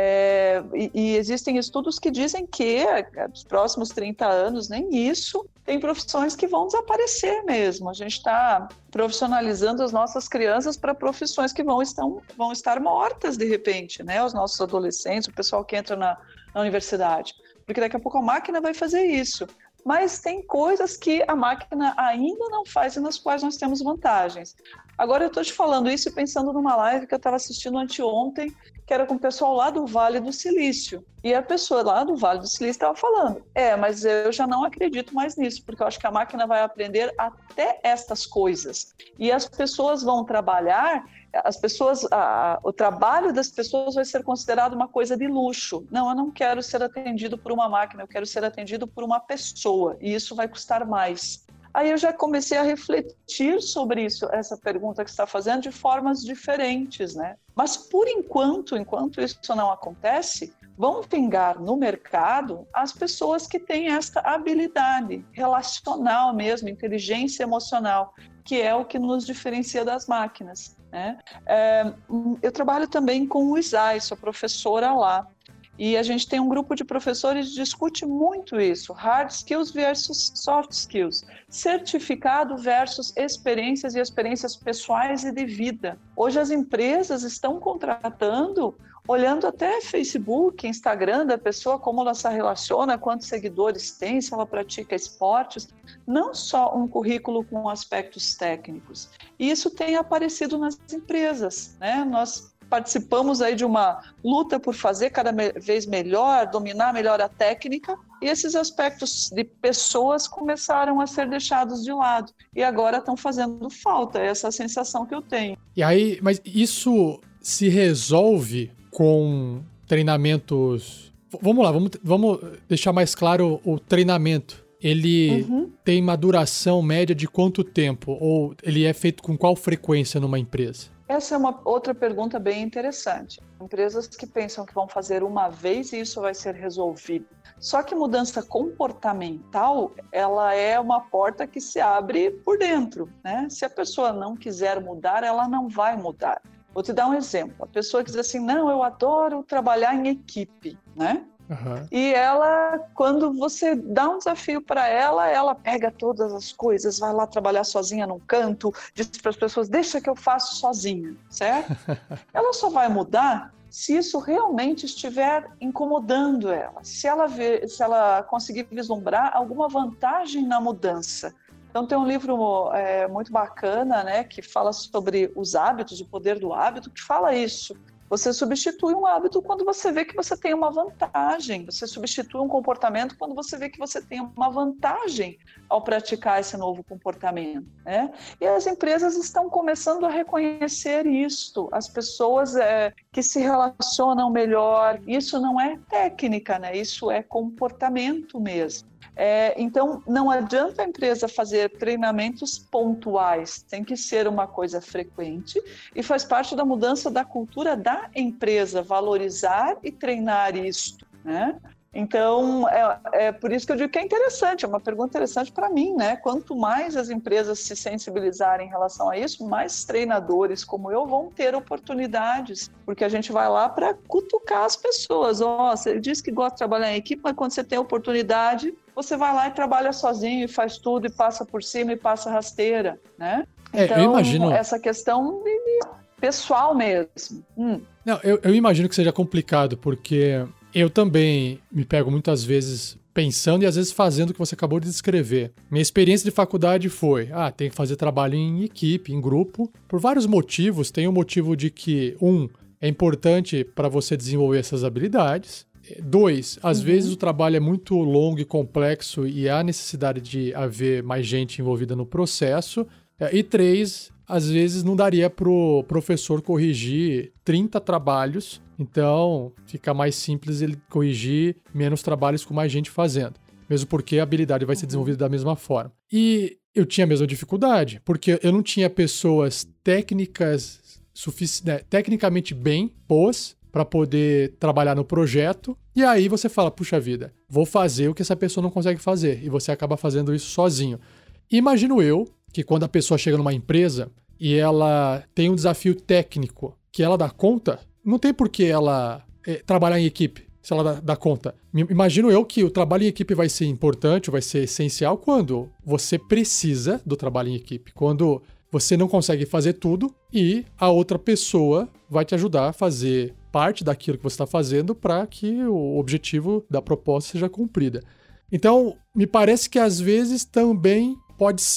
É, e, e existem estudos que dizem que nos próximos trinta anos, nem isso, tem profissões que vão desaparecer mesmo. A gente está profissionalizando as nossas crianças para profissões que vão, estão, vão estar mortas de repente, né? Os nossos adolescentes, o pessoal que entra na, na universidade, porque daqui a pouco a máquina vai fazer isso. Mas tem coisas que a máquina ainda não faz e nas quais nós temos vantagens. Agora eu estou te falando isso e pensando numa live que eu estava assistindo anteontem, que que era com o pessoal lá do Vale do Silício. E a pessoa lá do Vale do Silício estava falando, é, mas eu já não acredito mais nisso, porque eu acho que a máquina vai aprender até estas coisas. E as pessoas vão trabalhar, as pessoas, a, o trabalho das pessoas vai ser considerado uma coisa de luxo. Não, eu não quero ser atendido por uma máquina, eu quero ser atendido por uma pessoa, e isso vai custar mais. Aí eu já comecei a refletir sobre isso, essa pergunta que você está fazendo, de formas diferentes, né? Mas, por enquanto, enquanto isso não acontece, vão pingar no mercado as pessoas que têm esta habilidade relacional mesmo, inteligência emocional, que é o que nos diferencia das máquinas, né? É, eu trabalho também com o I S A I, sou professora lá. E a gente tem um grupo de professores que discute muito isso, hard skills versus soft skills, certificado versus experiências e experiências pessoais e de vida. Hoje as empresas estão contratando, olhando até Facebook, Instagram da pessoa, como ela se relaciona, quantos seguidores tem, se ela pratica esportes, não só um currículo com aspectos técnicos. E isso tem aparecido nas empresas, né? Nós participamos aí de uma luta por fazer cada vez melhor, dominar melhor a técnica, e esses aspectos de pessoas começaram a ser deixados de lado. E agora estão fazendo falta, é essa sensação que eu tenho. E aí, mas isso se resolve com treinamentos... Vamos lá, vamos, vamos deixar mais claro o treinamento. Ele uhum. tem uma duração média de quanto tempo? Ou ele é feito com qual frequência numa empresa? Essa é uma outra pergunta bem interessante. Empresas que pensam que vão fazer uma vez e isso vai ser resolvido. Só que mudança comportamental, ela é uma porta que se abre por dentro, né? Se a pessoa não quiser mudar, ela não vai mudar. Vou te dar um exemplo. A pessoa que diz assim, não, eu adoro trabalhar em equipe, né? Uhum. E ela, quando você dá um desafio para ela, ela pega todas as coisas, vai lá trabalhar sozinha num canto, diz para as pessoas, deixa que eu faço sozinha, certo? Ela só vai mudar se isso realmente estiver incomodando ela, se ela, vê, se ela conseguir vislumbrar alguma vantagem na mudança. Então tem um livro é, muito bacana, né, que fala sobre os hábitos, o poder do hábito, que fala isso. Você substitui um hábito quando você vê que você tem uma vantagem. Você substitui um comportamento quando você vê que você tem uma vantagem ao praticar esse novo comportamento, né? E as empresas estão começando a reconhecer isto. As pessoas é, que se relacionam melhor. Isso não é técnica, né? Isso é comportamento mesmo. É, então, não adianta a empresa fazer treinamentos pontuais, tem que ser uma coisa frequente e faz parte da mudança da cultura da empresa, valorizar e treinar isto, né? Então, é, é por isso que eu digo que é interessante, é uma pergunta interessante para mim, né? Quanto mais as empresas se sensibilizarem em relação a isso, mais treinadores como eu vão ter oportunidades, porque a gente vai lá para cutucar as pessoas. Ó, oh, você diz que gosta de trabalhar em equipe, mas quando você tem oportunidade, você vai lá e trabalha sozinho, e faz tudo, e passa por cima, e passa rasteira, né? É, então, eu imagino... essa questão pessoal mesmo. Hum. Não, eu, eu imagino que seja complicado, porque eu também me pego muitas vezes pensando e às vezes fazendo o que você acabou de descrever. Minha experiência de faculdade foi, ah, tem que fazer trabalho em equipe, em grupo, por vários motivos. Tem o motivo de que, um, é importante para você desenvolver essas habilidades. Dois, às uhum. vezes o trabalho é muito longo e complexo e há necessidade de haver mais gente envolvida no processo. E três, às vezes não daria para o professor corrigir trinta trabalhos, então fica mais simples ele corrigir menos trabalhos com mais gente fazendo, mesmo porque a habilidade vai ser desenvolvida da mesma forma. E eu tinha a mesma dificuldade, porque eu não tinha pessoas técnicas sufici- né, tecnicamente bem boas para poder trabalhar no projeto, e aí você fala, puxa vida, vou fazer o que essa pessoa não consegue fazer, e você acaba fazendo isso sozinho. Imagino eu que quando a pessoa chega numa empresa e ela tem um desafio técnico que ela dá conta, não tem por que ela é, trabalhar em equipe, se ela dá, dá conta. Imagino eu que o trabalho em equipe vai ser importante, vai ser essencial quando você precisa do trabalho em equipe, quando você não consegue fazer tudo e a outra pessoa vai te ajudar a fazer parte daquilo que você está fazendo para que o objetivo da proposta seja cumprida. Então, me parece que às vezes também pode ser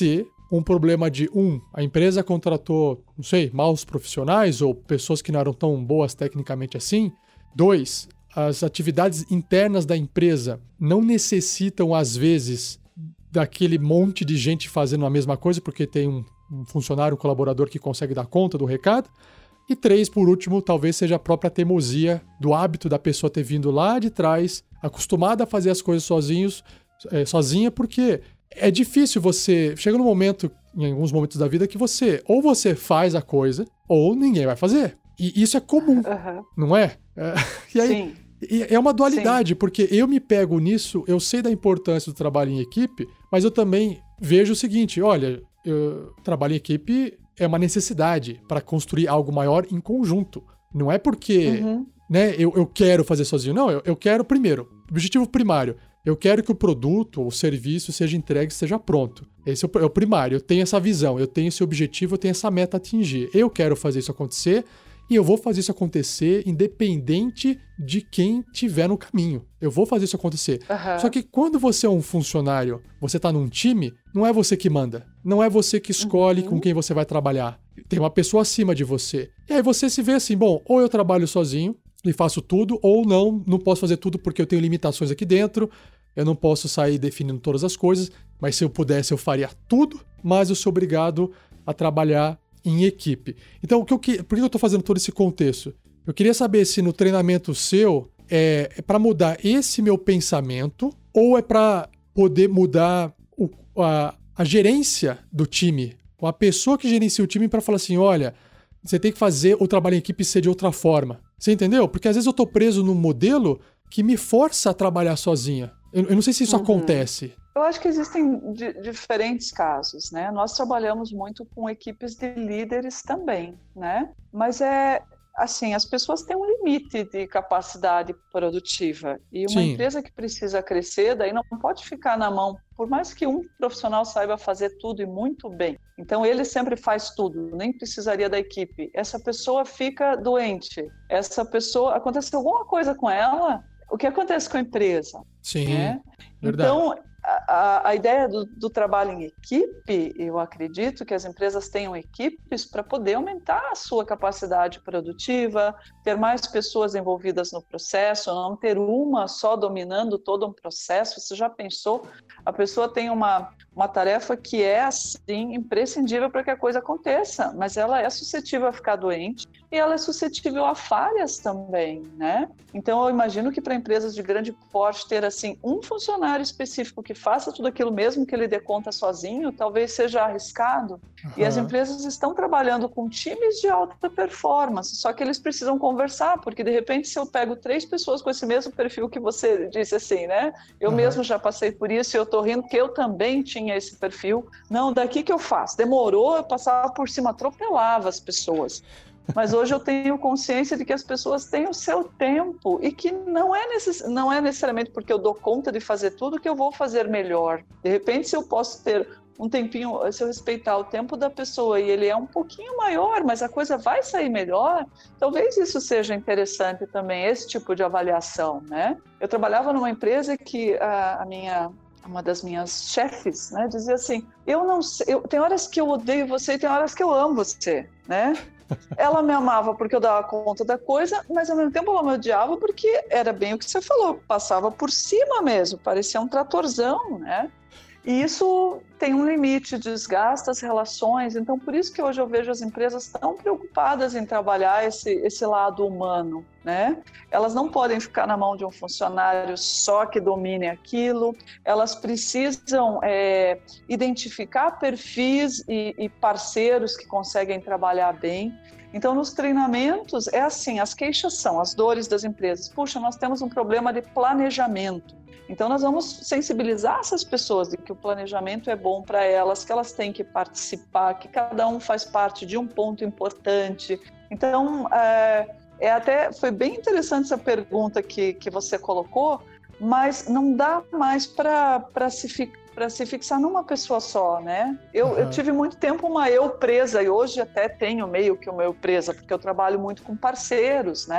um problema de, um, a empresa contratou, não sei, maus profissionais ou pessoas que não eram tão boas tecnicamente assim. Dois, as atividades internas da empresa não necessitam, às vezes, daquele monte de gente fazendo a mesma coisa, porque tem um, um funcionário, um colaborador que consegue dar conta do recado. E três, por último, talvez seja a própria teimosia do hábito da pessoa ter vindo lá de trás, acostumada a fazer as coisas sozinhos, é, sozinha, porque é difícil você... Chega num momento, em alguns momentos da vida, que você... Ou você faz a coisa, ou ninguém vai fazer. E isso é comum, uhum. não é? é e aí, Sim. E é uma dualidade, Sim. porque eu me pego nisso, eu sei da importância do trabalho em equipe, mas eu também vejo o seguinte, olha, eu, trabalho em equipe é uma necessidade para construir algo maior em conjunto. Não é porque uhum. né, eu, eu quero fazer sozinho, não, eu, eu quero primeiro, objetivo primário, eu quero que o produto ou o serviço seja entregue, seja pronto. Esse é o, é o primário, eu tenho essa visão, eu tenho esse objetivo, eu tenho essa meta a atingir. Eu quero fazer isso acontecer e eu vou fazer isso acontecer independente de quem tiver no caminho. Eu vou fazer isso acontecer. Uhum. Só que quando você é um funcionário, você está num time, não é você que manda. Não é você que escolhe uhum. com quem você vai trabalhar. Tem uma pessoa acima de você. E aí você se vê assim, bom, ou eu trabalho sozinho e faço tudo, ou não, não posso fazer tudo porque eu tenho limitações aqui dentro, eu não posso sair definindo todas as coisas, mas se eu pudesse eu faria tudo, mas eu sou obrigado a trabalhar em equipe. Então, o que eu, por que eu estou fazendo todo esse contexto? Eu queria saber se no treinamento seu é, é para mudar esse meu pensamento ou é para poder mudar o, a, a gerência do time, a pessoa que gerencia o time para falar assim, olha, você tem que fazer o trabalho em equipe ser de outra forma. Você entendeu? Porque às vezes eu estou preso num modelo que me força a trabalhar sozinha. Eu, eu não sei se isso uhum. acontece. Eu acho que existem di- diferentes casos, né? Nós trabalhamos muito com equipes de líderes também, né? Mas é assim, as pessoas têm um limite de capacidade produtiva e uma Sim. empresa que precisa crescer, daí não pode ficar na mão, por mais que um profissional saiba fazer tudo e muito bem. Então ele sempre faz tudo, nem precisaria da equipe. Essa pessoa fica doente, essa pessoa, acontece alguma coisa com ela, o que acontece com a empresa? Sim, né? verdade. Então, A, a ideia do, do trabalho em equipe, eu acredito que as empresas tenham equipes para poder aumentar a sua capacidade produtiva, ter mais pessoas envolvidas no processo, não ter uma só dominando todo um processo. Você já pensou? A pessoa tem uma, uma tarefa que é, assim, imprescindível para que a coisa aconteça, mas ela é suscetível a ficar doente e ela é suscetível a falhas também, né? Então, eu imagino que para empresas de grande porte ter, assim, um funcionário específico que faça tudo aquilo mesmo que ele dê conta sozinho, talvez seja arriscado. Uhum. E as empresas estão trabalhando com times de alta performance, só que eles precisam conversar, porque de repente se eu pego três pessoas com esse mesmo perfil que você disse assim, né? Eu uhum. mesmo já passei por isso e eu tô rindo que eu também tinha esse perfil. Não, daqui que eu faço. Demorou, eu passava por cima, atropelava as pessoas. Mas hoje eu tenho consciência de que as pessoas têm o seu tempo e que não é, necess... não é necessariamente porque eu dou conta de fazer tudo que eu vou fazer melhor. De repente, se eu posso ter um tempinho, se eu respeitar o tempo da pessoa e ele é um pouquinho maior, mas a coisa vai sair melhor, talvez isso seja interessante também, esse tipo de avaliação, né? Eu trabalhava numa empresa que a, a minha... uma das minhas chefes, né, dizia assim, eu não sei, eu, tem horas que eu odeio você e tem horas que eu amo você, né? Ela me amava porque eu dava conta da coisa, mas ao mesmo tempo ela me odiava porque era bem o que você falou, passava por cima mesmo, parecia um tratorzão, né? E isso tem um limite, desgasta as relações, então por isso que hoje eu vejo as empresas tão preocupadas em trabalhar esse, esse lado humano, né? Elas não podem ficar na mão de um funcionário só que domine aquilo, elas precisam é, identificar perfis e, e parceiros que conseguem trabalhar bem. Então, nos treinamentos, é assim, as queixas são as dores das empresas. Puxa, nós temos um problema de planejamento. Então, nós vamos sensibilizar essas pessoas de que o planejamento é bom para elas, que elas têm que participar, que cada um faz parte de um ponto importante. Então, é, é até, foi bem interessante essa pergunta que, que você colocou, mas não dá mais para se ficar para se fixar numa pessoa só, né? Eu, uhum. eu tive muito tempo uma eu presa, e hoje até tenho meio que uma eu presa, porque eu trabalho muito com parceiros, né?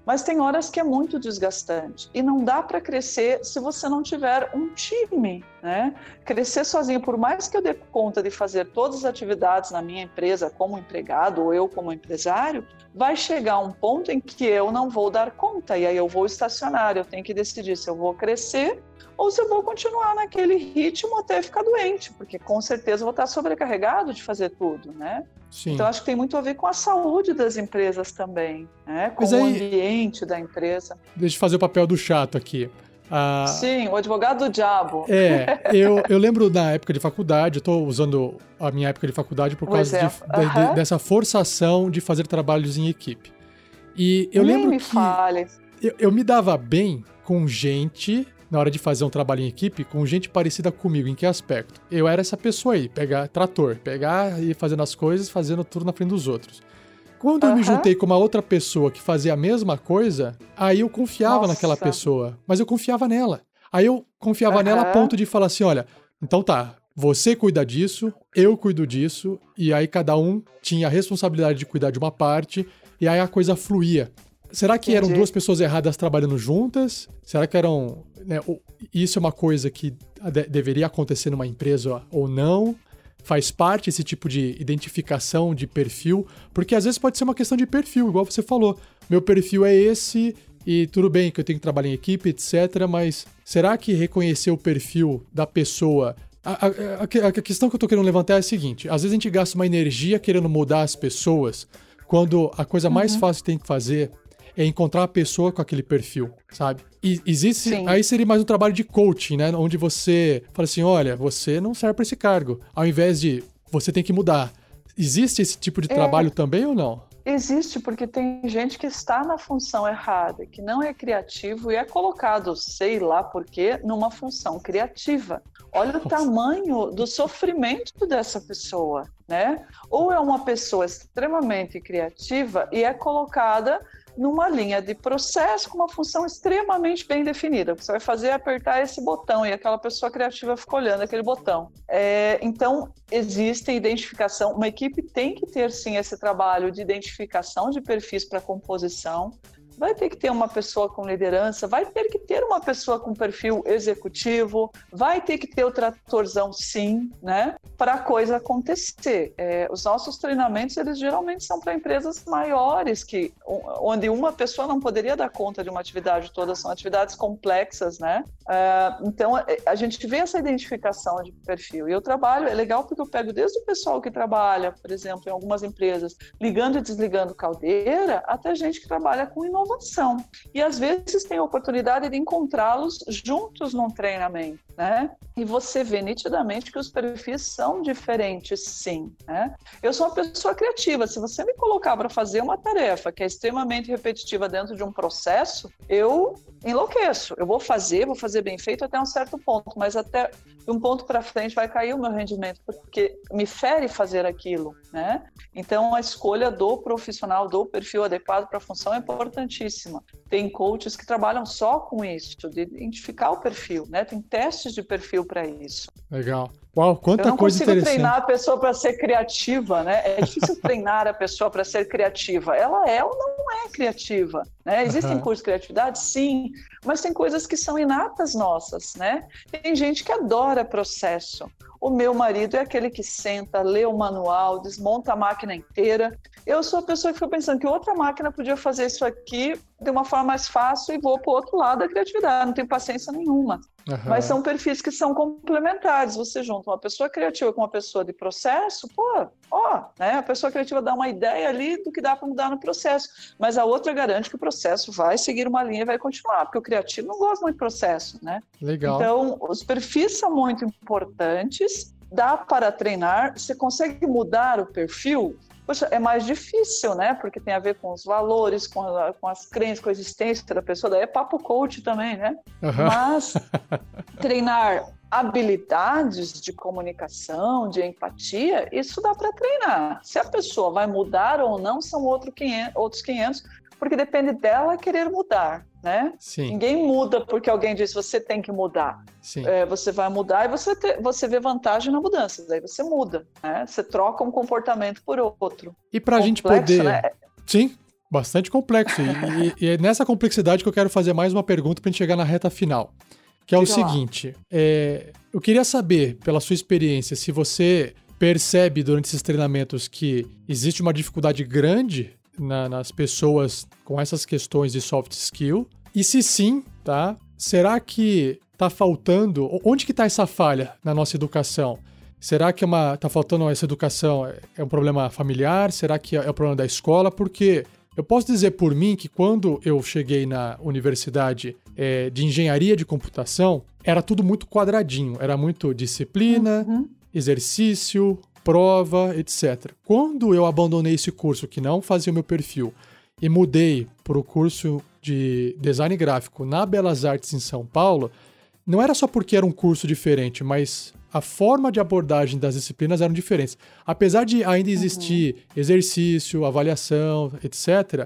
Mas tem horas que é muito desgastante e não dá para crescer se você não tiver um time, né? Crescer sozinho, por mais que eu dê conta de fazer todas as atividades na minha empresa como empregado ou eu como empresário, vai chegar um ponto em que eu não vou dar conta e aí eu vou estacionar, eu tenho que decidir se eu vou crescer ou se eu vou continuar naquele ritmo até ficar doente, porque com certeza eu vou estar sobrecarregado de fazer tudo, né? Sim. Então, acho que tem muito a ver com a saúde das empresas também, né? Com Mas o aí, ambiente da empresa. Deixa eu fazer o papel do chato aqui. Ah, Sim, o advogado do diabo. É, eu, eu lembro da época de faculdade, eu estou usando a minha época de faculdade por causa de, uhum. de, dessa forçação de fazer trabalhos em equipe. E eu Nem lembro me que fale. Eu, eu me dava bem com gente, na hora de fazer um trabalho em equipe, com gente parecida comigo. Em que aspecto? Eu era essa pessoa aí, pegar trator, pegar e ir fazendo as coisas, fazendo tudo na frente dos outros. Quando eu uhum. me juntei com uma outra pessoa que fazia a mesma coisa, aí eu confiava Nossa. naquela pessoa, mas eu confiava nela. Aí eu confiava uhum. nela a ponto de falar assim, olha, então tá, você cuida disso, eu cuido disso, e aí cada um tinha a responsabilidade de cuidar de uma parte, e aí a coisa fluía. Será que Entendi. eram duas pessoas erradas trabalhando juntas? Será que eram... Né, isso é uma coisa que de- deveria acontecer numa empresa ou não? Faz parte esse tipo de identificação de perfil? Porque às vezes pode ser uma questão de perfil, igual você falou. Meu perfil é esse e tudo bem que eu tenho que trabalhar em equipe, etcétera. Mas será que reconhecer o perfil da pessoa... A, a, a, a questão que eu tô querendo levantar é a seguinte. Às vezes a gente gasta uma energia querendo mudar as pessoas, quando a coisa mais Uhum. fácil que tem que fazer é encontrar uma pessoa com aquele perfil, sabe? E existe, Sim. aí seria mais um trabalho de coaching, né? Onde você fala assim, olha, você não serve para esse cargo. Ao invés de, você tem que mudar. Existe esse tipo de É. trabalho também ou não? Existe, porque tem gente que está na função errada, que não é criativo e é colocado, sei lá por quê, numa função criativa. Olha o tamanho do sofrimento dessa pessoa, né? Ou é uma pessoa extremamente criativa e é colocada numa linha de processo com uma função extremamente bem definida. O que você vai fazer é apertar esse botão e aquela pessoa criativa fica olhando aquele botão. É, então, existe identificação. Uma equipe tem que ter, sim, esse trabalho de identificação de perfis para composição. Vai ter que ter uma pessoa com liderança, vai ter que ter uma pessoa com perfil executivo, vai ter que ter o tratorzão, sim, né? Para a coisa acontecer. É, os nossos treinamentos, eles geralmente são para empresas maiores, que, onde uma pessoa não poderia dar conta de uma atividade toda, são atividades complexas, né? É, então, a gente vê essa identificação de perfil. E eu trabalho, é legal porque eu pego desde o pessoal que trabalha, por exemplo, em algumas empresas, ligando e desligando caldeira, até gente que trabalha com inovação. E às vezes tem a oportunidade de encontrá-los juntos num treinamento, né? E você vê nitidamente que os perfis são diferentes, sim, né? Eu sou uma pessoa criativa. Se você me colocar para fazer uma tarefa que é extremamente repetitiva dentro de um processo, eu enlouqueço. Eu vou fazer, vou fazer bem feito até um certo ponto, mas até um ponto para frente vai cair o meu rendimento, porque me fere fazer aquilo, né? Então, a escolha do profissional, do perfil adequado para a função é importantíssima. Tem coaches que trabalham só com isso, de identificar o perfil, né? Tem testes de perfil para isso. Legal. Uau, quanta coisa interessante. Eu não consigo treinar a pessoa para ser criativa, né? É difícil treinar a pessoa para ser criativa. Ela é ou não é criativa, né? Existem uhum. cursos de criatividade? Sim, mas tem coisas que são inatas nossas, né? Tem gente que adora processo. O meu marido é aquele que senta, lê o manual, desmonta a máquina inteira. Eu sou a pessoa que fica pensando que outra máquina podia fazer isso aqui de uma forma mais fácil e vou para o outro lado da criatividade. Não tenho paciência nenhuma. Uhum. Mas são perfis que são complementares. Você junta uma pessoa criativa com uma pessoa de processo, pô, ó, né? A pessoa criativa dá uma ideia ali do que dá para mudar no processo. Mas a outra garante que o processo vai seguir uma linha e vai continuar, porque o criativo não gosta muito de processo, né? Legal. Então, os perfis são muito importantes, dá para treinar. Você consegue mudar o perfil? Poxa, é mais difícil, né? Porque tem a ver com os valores, com, a, com as crenças, com a existência da pessoa. Daí é papo coach também, né? Uhum. Mas treinar habilidades de comunicação, de empatia, isso dá para treinar. Se a pessoa vai mudar ou não, são outro quinhentos, outros quinhentos, porque depende dela querer mudar, né? Sim. Ninguém muda porque alguém diz você tem que mudar. Sim. É, você vai mudar e você, te, você vê vantagem na mudança, daí você muda, né? Você troca um comportamento por outro. E para a gente poder... Né? Sim, Bastante complexo. E, e, e é nessa complexidade que eu quero fazer mais uma pergunta para a gente chegar na reta final. Que é o seguinte, é, eu queria saber, pela sua experiência, se você percebe durante esses treinamentos que existe uma dificuldade grande na, nas pessoas com essas questões de soft skill. E se sim, tá? Será que está faltando... Onde que está essa falha na nossa educação? Será que está é tá faltando essa educação? É um problema familiar? Será que é um problema da escola? Porque eu posso dizer por mim que quando eu cheguei na universidade é, de engenharia de computação, era tudo muito quadradinho. Era muito disciplina, uhum. exercício, prova, etcétera. Quando eu abandonei esse curso que não fazia o meu perfil e mudei para o curso de design gráfico na Belas Artes em São Paulo, não era só porque era um curso diferente, mas a forma de abordagem das disciplinas eram diferentes. Apesar de ainda existir uhum. exercício, avaliação, etcétera,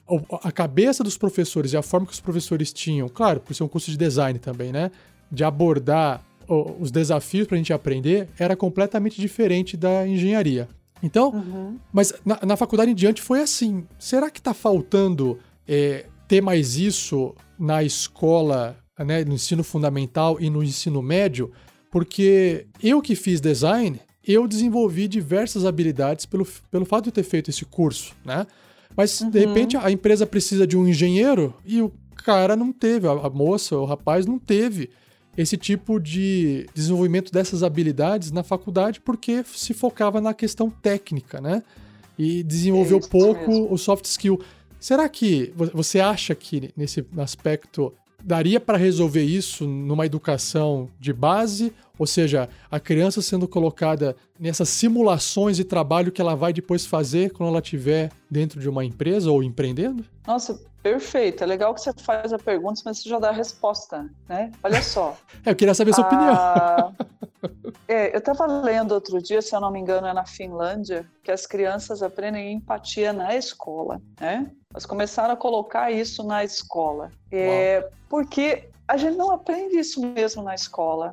a cabeça dos professores e a forma que os professores tinham, claro, por ser um curso de design também, né, de abordar os desafios para a gente aprender, era completamente diferente da engenharia. Então, uhum. mas na, na faculdade em diante foi assim. Será que está faltando é, ter mais isso na escola, né, no ensino fundamental e no ensino médio? Porque eu que fiz design, eu desenvolvi diversas habilidades pelo, pelo fato de eu ter feito esse curso, né? Mas, uhum. de repente, a empresa precisa de um engenheiro e o cara não teve, a moça, o rapaz não teve esse tipo de desenvolvimento dessas habilidades na faculdade porque se focava na questão técnica, né? E desenvolveu é pouco mesmo. O soft skill. Será que você acha que, nesse aspecto, daria para resolver isso numa educação de base? Ou seja, a criança sendo colocada nessas simulações de trabalho que ela vai depois fazer quando ela estiver dentro de uma empresa ou empreendendo? Nossa, perfeito. É legal que você faz a pergunta, mas você já dá a resposta, né? Olha só. é, eu queria saber a sua ah, opinião. é, eu estava lendo outro dia, se eu não me engano, é na Finlândia, que as crianças aprendem empatia na escola, né? Elas começaram a colocar isso na escola. É, porque a gente não aprende isso mesmo na escola.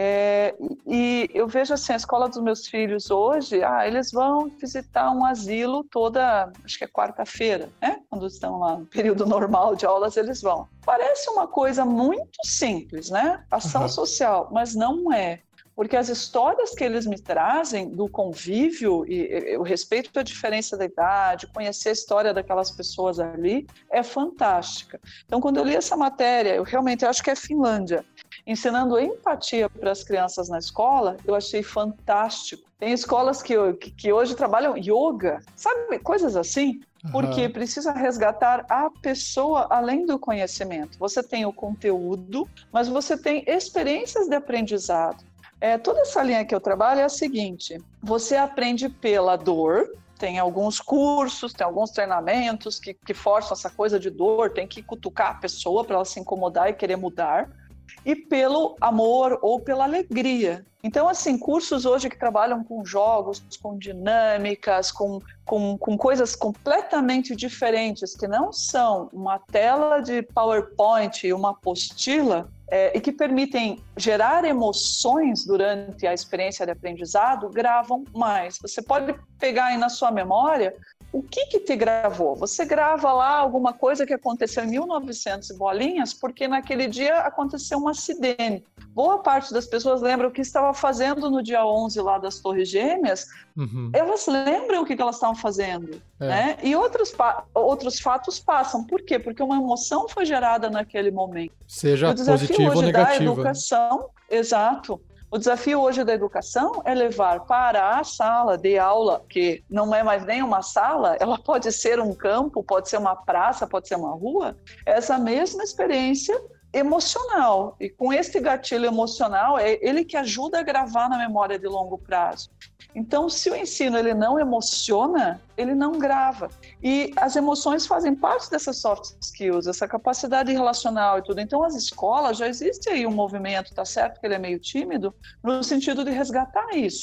É, e eu vejo assim, a escola dos meus filhos hoje, ah, eles vão visitar um asilo toda, acho que é quarta-feira, né? Quando estão lá no período normal de aulas, eles vão. Parece uma coisa muito simples, né? Ação uhum. social, mas não é. Porque as histórias que eles me trazem do convívio e o respeito à diferença da idade, conhecer a história daquelas pessoas ali, é fantástica. Então, quando eu li essa matéria, eu realmente acho que é Finlândia, ensinando empatia para as crianças na escola, eu achei fantástico. Tem escolas que, que, que hoje trabalham yoga, sabe, coisas assim, porque uhum. precisa resgatar a pessoa além do conhecimento. Você tem o conteúdo, mas você tem experiências de aprendizado. É, toda essa linha que eu trabalho é a seguinte: você aprende pela dor, tem alguns cursos, tem alguns treinamentos que, que forçam essa coisa de dor, tem que cutucar a pessoa para ela se incomodar e querer mudar, e pelo amor ou pela alegria. Então, assim, cursos hoje que trabalham com jogos, com dinâmicas, com, com, com coisas completamente diferentes, que não são uma tela de PowerPoint e uma apostila, É, e que permitem gerar emoções durante a experiência de aprendizado, gravam mais. Você pode pegar aí na sua memória o que que te gravou. Você grava lá alguma coisa que aconteceu em mil e novecentos e bolinhas, porque naquele dia aconteceu um acidente. Boa parte das pessoas lembra o que estava fazendo no dia onze lá das Torres Gêmeas, uhum. elas lembram o que, que elas estavam fazendo. É. Né? E outros, outros fatos passam. Por quê? Porque uma emoção foi gerada naquele momento. Seja positivo ou negativo. Da educação, exato. O desafio hoje da educação é levar para a sala de aula, que não é mais nem uma sala, ela pode ser um campo, pode ser uma praça, pode ser uma rua, essa mesma experiência emocional. E com este gatilho emocional, é ele que ajuda a gravar na memória de longo prazo. Então, se o ensino ele não emociona, ele não grava. E as emoções fazem parte dessas soft skills, essa capacidade relacional e tudo. Então, as escolas, já existe aí um movimento, tá certo que ele é meio tímido, no sentido de resgatar isso.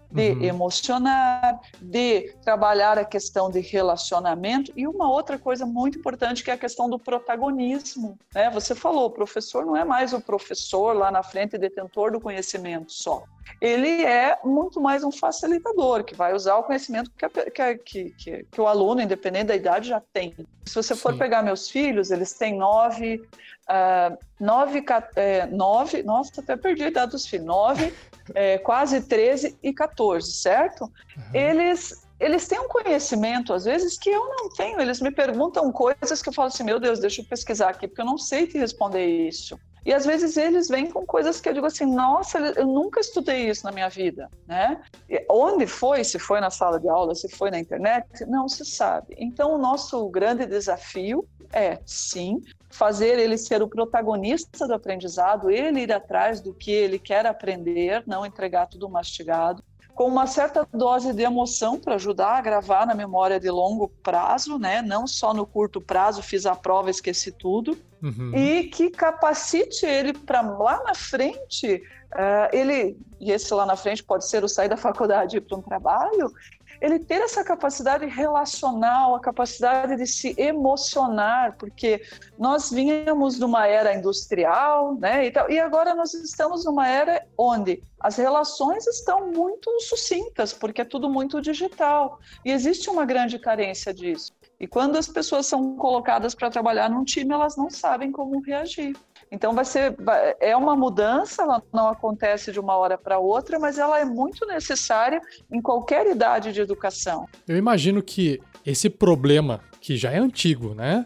de uhum. emocionar, de trabalhar a questão de relacionamento e uma outra coisa muito importante que é a questão do protagonismo, né? Você falou, o professor não é mais o professor lá na frente, detentor do conhecimento só. Ele é muito mais um facilitador, que vai usar o conhecimento que, a, que, que, que, que o aluno, independente da idade, já tem. Se você for Sim. pegar meus filhos, eles têm nove, uh, nove, é, nove, nossa, até perdi a idade dos filhos, nove, é, quase treze e quatorze, certo? Uhum. Eles... Eles têm um conhecimento, às vezes, que eu não tenho. Eles me perguntam coisas que eu falo assim, meu Deus, deixa eu pesquisar aqui, porque eu não sei te responder isso. E, às vezes, eles vêm com coisas que eu digo assim, nossa, eu nunca estudei isso na minha vida, né? E onde foi? Se foi na sala de aula, se foi na internet? Não se sabe. Então, o nosso grande desafio é, sim, fazer ele ser o protagonista do aprendizado, ele ir atrás do que ele quer aprender, não entregar tudo mastigado, com uma certa dose de emoção para ajudar a gravar na memória de longo prazo, né? Não só no curto prazo, fiz a prova, esqueci tudo, uhum. E que capacite ele para lá na frente, uh, ele, e esse lá na frente pode ser o sair da faculdade e ir para um trabalho, ele ter essa capacidade relacional, a capacidade de se emocionar, porque nós vínhamos de uma era industrial, né, e, tal, e agora nós estamos numa era onde as relações estão muito sucintas, porque é tudo muito digital, e existe uma grande carência disso. E quando as pessoas são colocadas para trabalhar num time, elas não sabem como reagir. Então vai ser, é uma mudança, ela não acontece de uma hora para outra, mas ela é muito necessária em qualquer idade de educação. Eu imagino que esse problema, que já é antigo, né?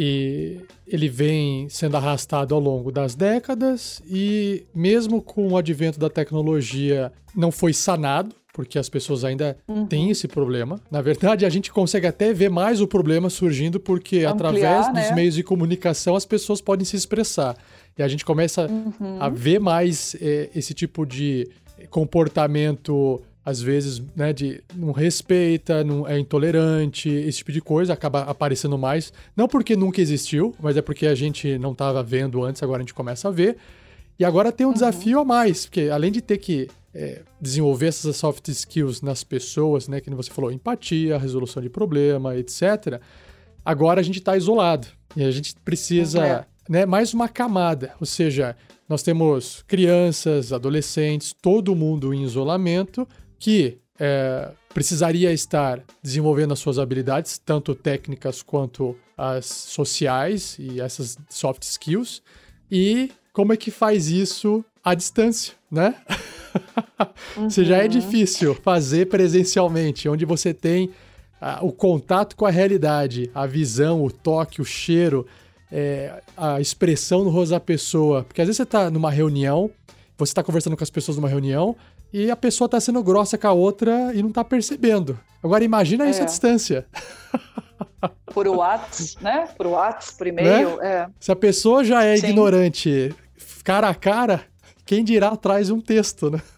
E ele vem sendo arrastado ao longo das décadas e mesmo com o advento da tecnologia não foi sanado, porque as pessoas ainda uhum. têm esse problema. Na verdade, a gente consegue até ver mais o problema surgindo porque Ampliar, através dos né? meios de comunicação as pessoas podem se expressar. E a gente começa uhum. a ver mais é, esse tipo de comportamento, às vezes, né, de não respeita, não é intolerante, esse tipo de coisa acaba aparecendo mais. Não porque nunca existiu, mas é porque a gente não estava vendo antes, agora a gente começa a ver. E agora tem um uhum. desafio a mais, porque além de ter que é, desenvolver essas soft skills nas pessoas, né, que você falou, empatia, resolução de problema, etcétera, agora a gente está isolado e a gente precisa, é. né, mais uma camada, ou seja, nós temos crianças, adolescentes, todo mundo em isolamento que é, precisaria estar desenvolvendo as suas habilidades, tanto técnicas quanto as sociais e essas soft skills, e como é que faz isso à distância, né? Uhum. Ou seja, é difícil fazer presencialmente, onde você tem ah, o contato com a realidade, a visão, o toque, o cheiro, é, a expressão no rosto da pessoa. Porque às vezes você está numa reunião, você está conversando com as pessoas numa reunião e a pessoa está sendo grossa com a outra e não está percebendo. Agora imagina isso é. à distância. Por WhatsApp, né? Por WhatsApp, por e-mail. Né? É. Se a pessoa já é Sim. ignorante cara a cara, quem dirá atrás um texto, né?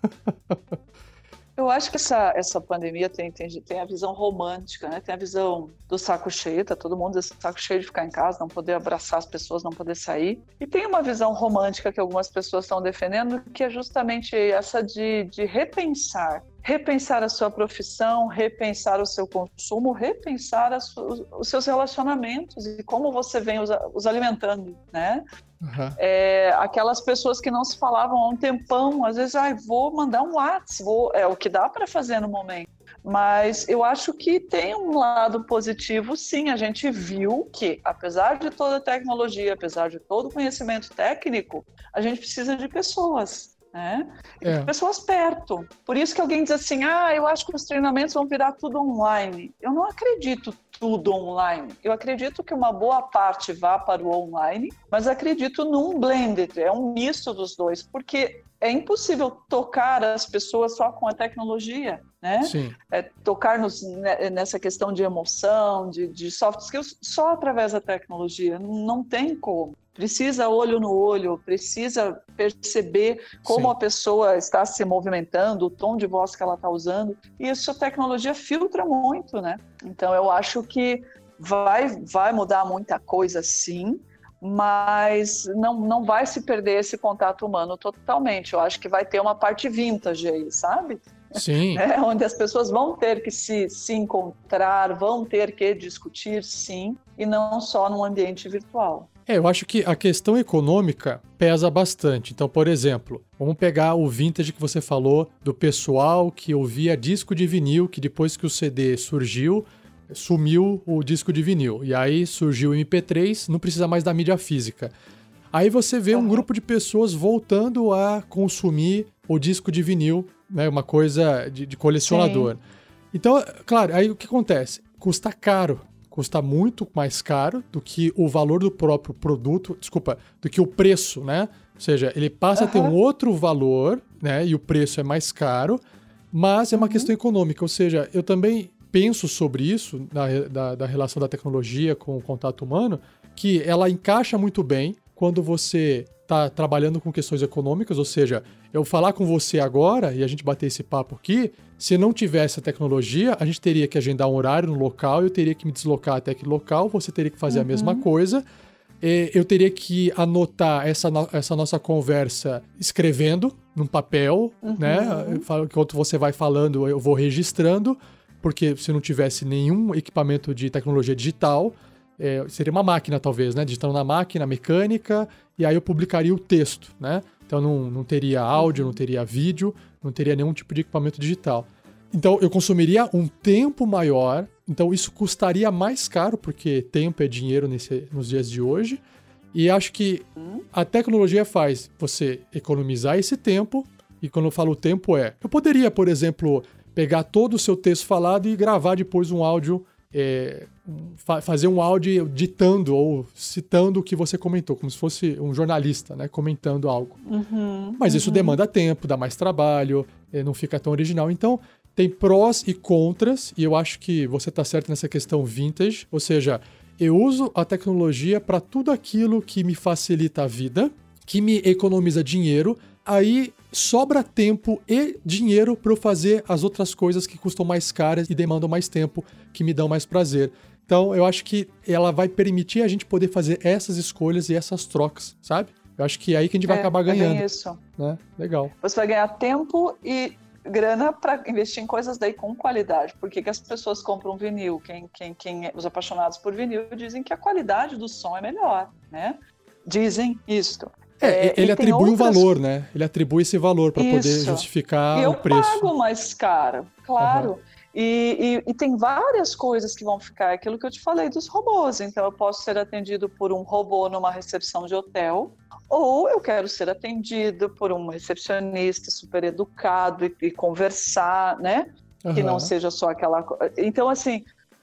Eu acho que essa, essa pandemia tem, tem, tem a visão romântica, né? Tem a visão do saco cheio, tá todo mundo desse saco cheio de ficar em casa, não poder abraçar as pessoas, não poder sair. E tem uma visão romântica que algumas pessoas estão defendendo, que é justamente essa de, de repensar. Repensar a sua profissão, repensar o seu consumo, repensar as, os seus relacionamentos e como você vem os, os alimentando, né? Uhum. É, aquelas pessoas que não se falavam há um tempão, às vezes, ah, vou mandar um WhatsApp, vou, é o que dá para fazer no momento. Mas eu acho que tem um lado positivo, sim. A gente viu que, apesar de toda a tecnologia, apesar de todo o conhecimento técnico, a gente precisa de pessoas. Né? É. Pessoas perto. Por isso que alguém diz assim, ah, eu acho que os treinamentos vão virar tudo online. Eu não acredito tudo online. Eu acredito que uma boa parte vá para o online, mas acredito num blended, é um misto dos dois, porque é impossível tocar as pessoas só com a tecnologia, né? Sim. É, tocar nos, nessa questão de emoção, de, de soft skills, só através da tecnologia. Não tem como. Precisa olho no olho, precisa perceber como Sim. a pessoa está se movimentando, o tom de voz que ela está usando. E isso a tecnologia filtra muito, né? Então, eu acho que vai, vai mudar muita coisa, sim, mas não, não vai se perder esse contato humano totalmente. Eu acho que vai ter uma parte vintage aí, sabe? Sim. Né? Onde as pessoas vão ter que se, se encontrar, vão ter que discutir, sim, e não só num ambiente virtual. É, eu acho que a questão econômica pesa bastante. Então, por exemplo, vamos pegar o vintage que você falou do pessoal que ouvia disco de vinil, que depois que o C D surgiu, sumiu o disco de vinil. E aí surgiu o M P três, não precisa mais da mídia física. Aí você vê um uhum. grupo de pessoas voltando a consumir o disco de vinil, né, uma coisa de, de colecionador. Sim. Então, claro, aí o que acontece? Custa caro. Custa muito mais caro do que o valor do próprio produto, desculpa, do que o preço, né? Ou seja, ele passa uhum. a ter um outro valor, né? E o preço é mais caro, mas é uma uhum. questão econômica. Ou seja, eu também penso sobre isso, da, da, da relação da tecnologia com o contato humano, que ela encaixa muito bem quando você está trabalhando com questões econômicas, ou seja, eu falar com você agora e a gente bater esse papo aqui, se não tivesse a tecnologia, a gente teria que agendar um horário no local, eu teria que me deslocar até aquele local, você teria que fazer uhum. a mesma coisa, eu teria que anotar essa, no- essa nossa conversa escrevendo num papel, uhum. né? Enquanto você vai falando, eu vou registrando, porque se não tivesse nenhum equipamento de tecnologia digital, é, seria uma máquina talvez, né? Digitando na máquina, mecânica, e aí eu publicaria o texto, né? Então não, não teria áudio, uhum. não teria vídeo, não teria nenhum tipo de equipamento digital. Então eu consumiria um tempo maior, então isso custaria mais caro, porque tempo é dinheiro nesse, nos dias de hoje, e acho que a tecnologia faz você economizar esse tempo, e quando eu falo tempo é... Eu poderia, por exemplo, pegar todo o seu texto falado e gravar depois um áudio, é, fa- fazer um áudio ditando ou citando o que você comentou, como se fosse um jornalista, né, comentando algo. Uhum, Mas isso uhum. demanda tempo, dá mais trabalho, é, não fica tão original. Então, tem prós e contras, e eu acho que você está certo nessa questão vintage, ou seja, eu uso a tecnologia para tudo aquilo que me facilita a vida, que me economiza dinheiro, aí sobra tempo e dinheiro para eu fazer as outras coisas que custam mais caras e demandam mais tempo, que me dão mais prazer. Então, eu acho que ela vai permitir a gente poder fazer essas escolhas e essas trocas, sabe? Eu acho que é aí que a gente vai é, acabar ganhando. É bem isso. Né? Legal. Você vai ganhar tempo e grana para investir em coisas daí com qualidade. Por que que as pessoas compram vinil? Quem, quem, quem, os apaixonados por vinil dizem que a qualidade do som é melhor, né? Dizem isto. É, ele atribui outras... um valor, né? Ele atribui esse valor para poder justificar e o preço. Eu pago mais caro, claro. Uhum. E, e, e tem várias coisas que vão ficar. Aquilo que eu te falei dos robôs. Então, eu posso ser atendido por um robô numa recepção de hotel, ou eu quero ser atendido por um recepcionista super educado e, e conversar, né? Uhum. Que não seja só aquela... Então, assim...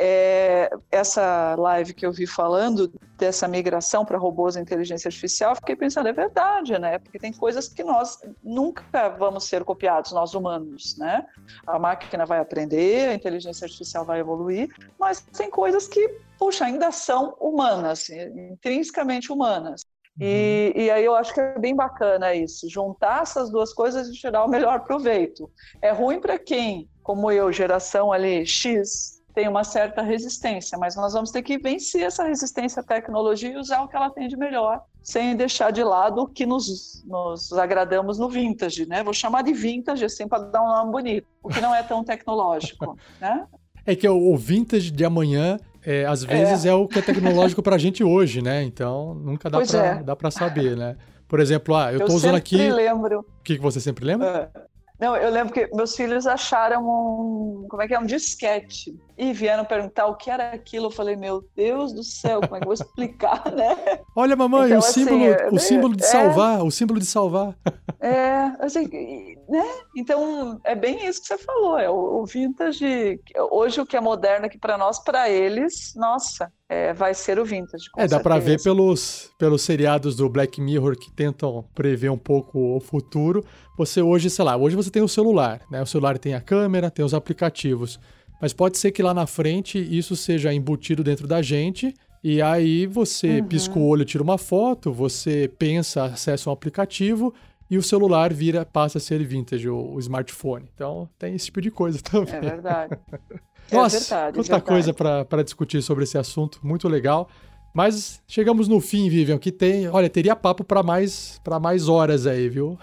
É, essa live que eu vi falando dessa migração para robôs e inteligência artificial, fiquei pensando, é verdade, né? Porque tem coisas que nós nunca vamos ser copiados, nós humanos, né? A máquina vai aprender, a inteligência artificial vai evoluir, mas tem coisas que, puxa, ainda são humanas, intrinsecamente humanas. Uhum. E, e aí eu acho que é bem bacana isso, juntar essas duas coisas e tirar o melhor proveito. É ruim para quem, como eu, geração ali X, tem uma certa resistência, mas nós vamos ter que vencer essa resistência à tecnologia e usar o que ela tem de melhor, sem deixar de lado o que nos, nos agradamos no vintage, né? Vou chamar de vintage, assim, para dar um nome bonito, o que não é tão tecnológico, né? É que o vintage de amanhã, é, às vezes, é. é o que é tecnológico para a gente hoje, né? Então, nunca dá para é. dá para saber, né? Por exemplo, ah, eu estou usando aqui... Eu sempre lembro... O que, que você sempre lembra? É. Não, eu lembro que meus filhos acharam um, como é que é, um disquete e vieram perguntar o que era aquilo. Eu falei, meu Deus do céu, como é que eu vou explicar, né? Olha, mamãe, então, o, assim, símbolo, é, o símbolo de é, salvar, o símbolo de salvar. É, assim, né? Então, é bem isso que você falou, é o, o vintage, hoje o que é moderno aqui para nós, para eles, nossa, é, vai ser o vintage, com É, dá certeza. para ver pelos, pelos seriados do Black Mirror que tentam prever um pouco o futuro. Você hoje, sei lá, hoje você tem o celular, né? O celular tem a câmera, tem os aplicativos, mas pode ser que lá na frente isso seja embutido dentro da gente e aí você uhum. pisca o olho, tira uma foto, você pensa, acessa um aplicativo e o celular vira, passa a ser vintage, o, o smartphone. Então tem esse tipo de coisa também. É verdade. Nossa, é verdade, quanta é verdade. coisa para discutir sobre esse assunto, muito legal. Mas chegamos no fim, Vivian, que tem... Olha, teria papo para mais, para mais horas aí, viu?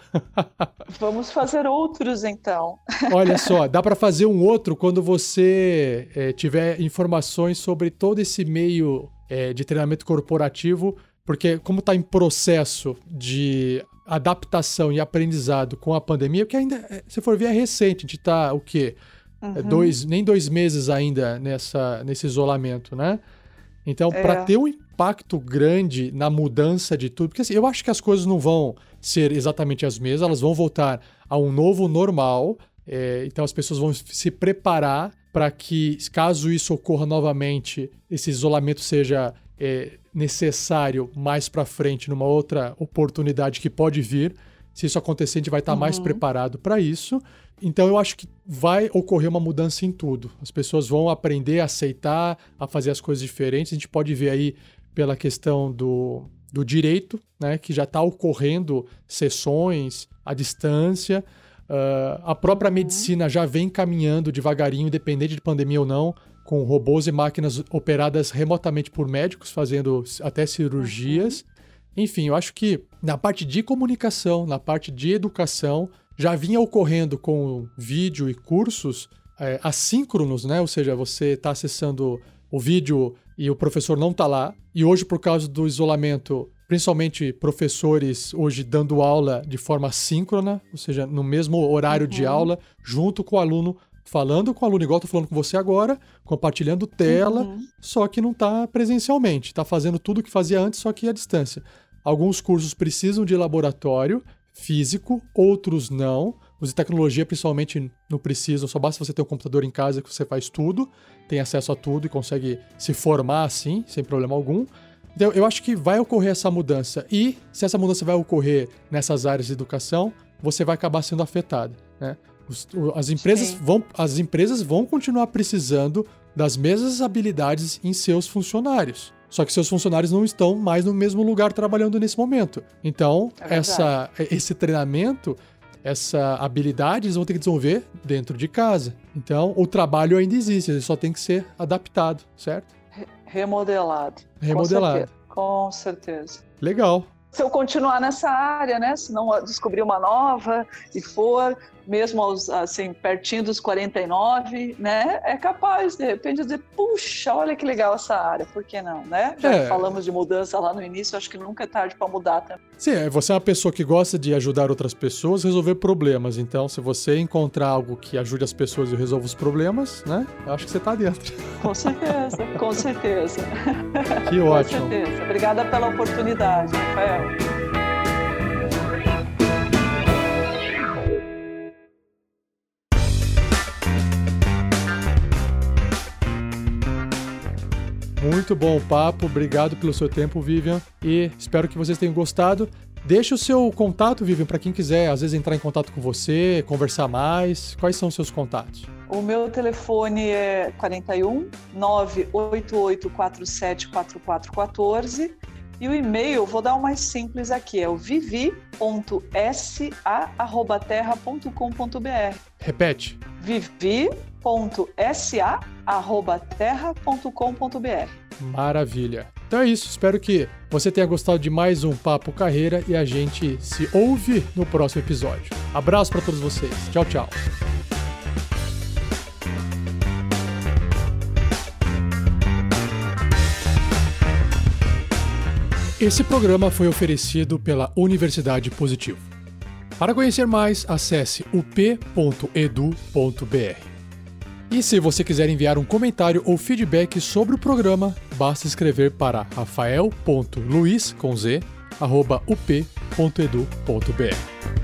Vamos fazer outros, então. Olha só, dá para fazer um outro quando você é, tiver informações sobre todo esse meio é, de treinamento corporativo, porque como está em processo de adaptação e aprendizado com a pandemia, porque ainda, se for ver, é recente, a gente está, o quê? Uhum. É dois, nem dois meses ainda nessa, nesse isolamento, né? Então, é. para ter um impacto grande na mudança de tudo, porque assim, eu acho que as coisas não vão ser exatamente as mesmas, elas vão voltar a um novo normal, é, então as pessoas vão se preparar para que, caso isso ocorra novamente, esse isolamento seja é, necessário mais para frente, numa outra oportunidade que pode vir. Se isso acontecer, a gente vai estar uhum. mais preparado para isso. Então, eu acho que vai ocorrer uma mudança em tudo. As pessoas vão aprender a aceitar, a fazer as coisas diferentes. A gente pode ver aí pela questão do, do direito, né, que já está ocorrendo sessões à distância. Uh, a própria uhum. medicina já vem caminhando devagarinho, independente de pandemia ou não, com robôs e máquinas operadas remotamente por médicos, fazendo até cirurgias. Uhum. Enfim, eu acho que na parte de comunicação, na parte de educação, já vinha ocorrendo com vídeo e cursos é, assíncronos, né? Ou seja, você está acessando o vídeo e o professor não está lá. E hoje, por causa do isolamento, principalmente professores hoje dando aula de forma assíncrona, ou seja, no mesmo horário uhum. de aula, junto com o aluno, falando com o aluno, igual eu estou falando com você agora, compartilhando tela, uhum. só que não está presencialmente. Está fazendo tudo o que fazia antes, só que à distância. Alguns cursos precisam de laboratório físico, outros não. Os de tecnologia, principalmente, não precisam. Só basta você ter um computador em casa que você faz tudo, tem acesso a tudo e consegue se formar assim, sem problema algum. Então, eu acho que vai ocorrer essa mudança. E, se essa mudança vai ocorrer nessas áreas de educação, você vai acabar sendo afetado, né? Os, as, empresas vão, as empresas vão continuar precisando das mesmas habilidades em seus funcionários. Só que seus funcionários não estão mais no mesmo lugar trabalhando nesse momento. Então, é essa, esse treinamento, essa habilidade, eles vão ter que desenvolver dentro de casa. Então, o trabalho ainda existe, ele só tem que ser adaptado, certo? Remodelado. Remodelado. Com certeza. Com certeza. Legal. Se eu continuar nessa área, né, se não descobrir uma nova e for, mesmo aos, assim, pertinho dos quarenta e nove, né, é capaz, de repente, de dizer, puxa, olha que legal essa área, por que não, né? Já é. falamos de mudança lá no início, acho que nunca é tarde para mudar também. Sim, você é uma pessoa que gosta de ajudar outras pessoas a resolver problemas, então se você encontrar algo que ajude as pessoas e resolva os problemas, né, eu acho que você está dentro. Com certeza, com certeza. Que ótimo. Com certeza. Obrigada pela oportunidade, Rafael. Muito bom o papo, obrigado pelo seu tempo, Vivian, e espero que vocês tenham gostado. Deixe o seu contato, Vivian, para quem quiser, às vezes, entrar em contato com você, conversar mais. Quais são os seus contatos? O meu telefone é quarenta e um, nove oito oito quatro sete quatro quatro um quatro e o e-mail, vou dar o mais simples aqui, é o vivi ponto s a arroba terra ponto com ponto b r. Repete. vivi ponto s a arroba terra ponto com ponto b r. Maravilha. Então é isso, espero que você tenha gostado de mais um Papo Carreira e a gente se ouve no próximo episódio. Abraço para todos vocês. Tchau, tchau. Esse programa foi oferecido pela Universidade Positivo. Para conhecer mais, acesse u p ponto edu ponto b r. E se você quiser enviar um comentário ou feedback sobre o programa, basta escrever para rafael ponto luiz com z arroba u p ponto edu ponto b r.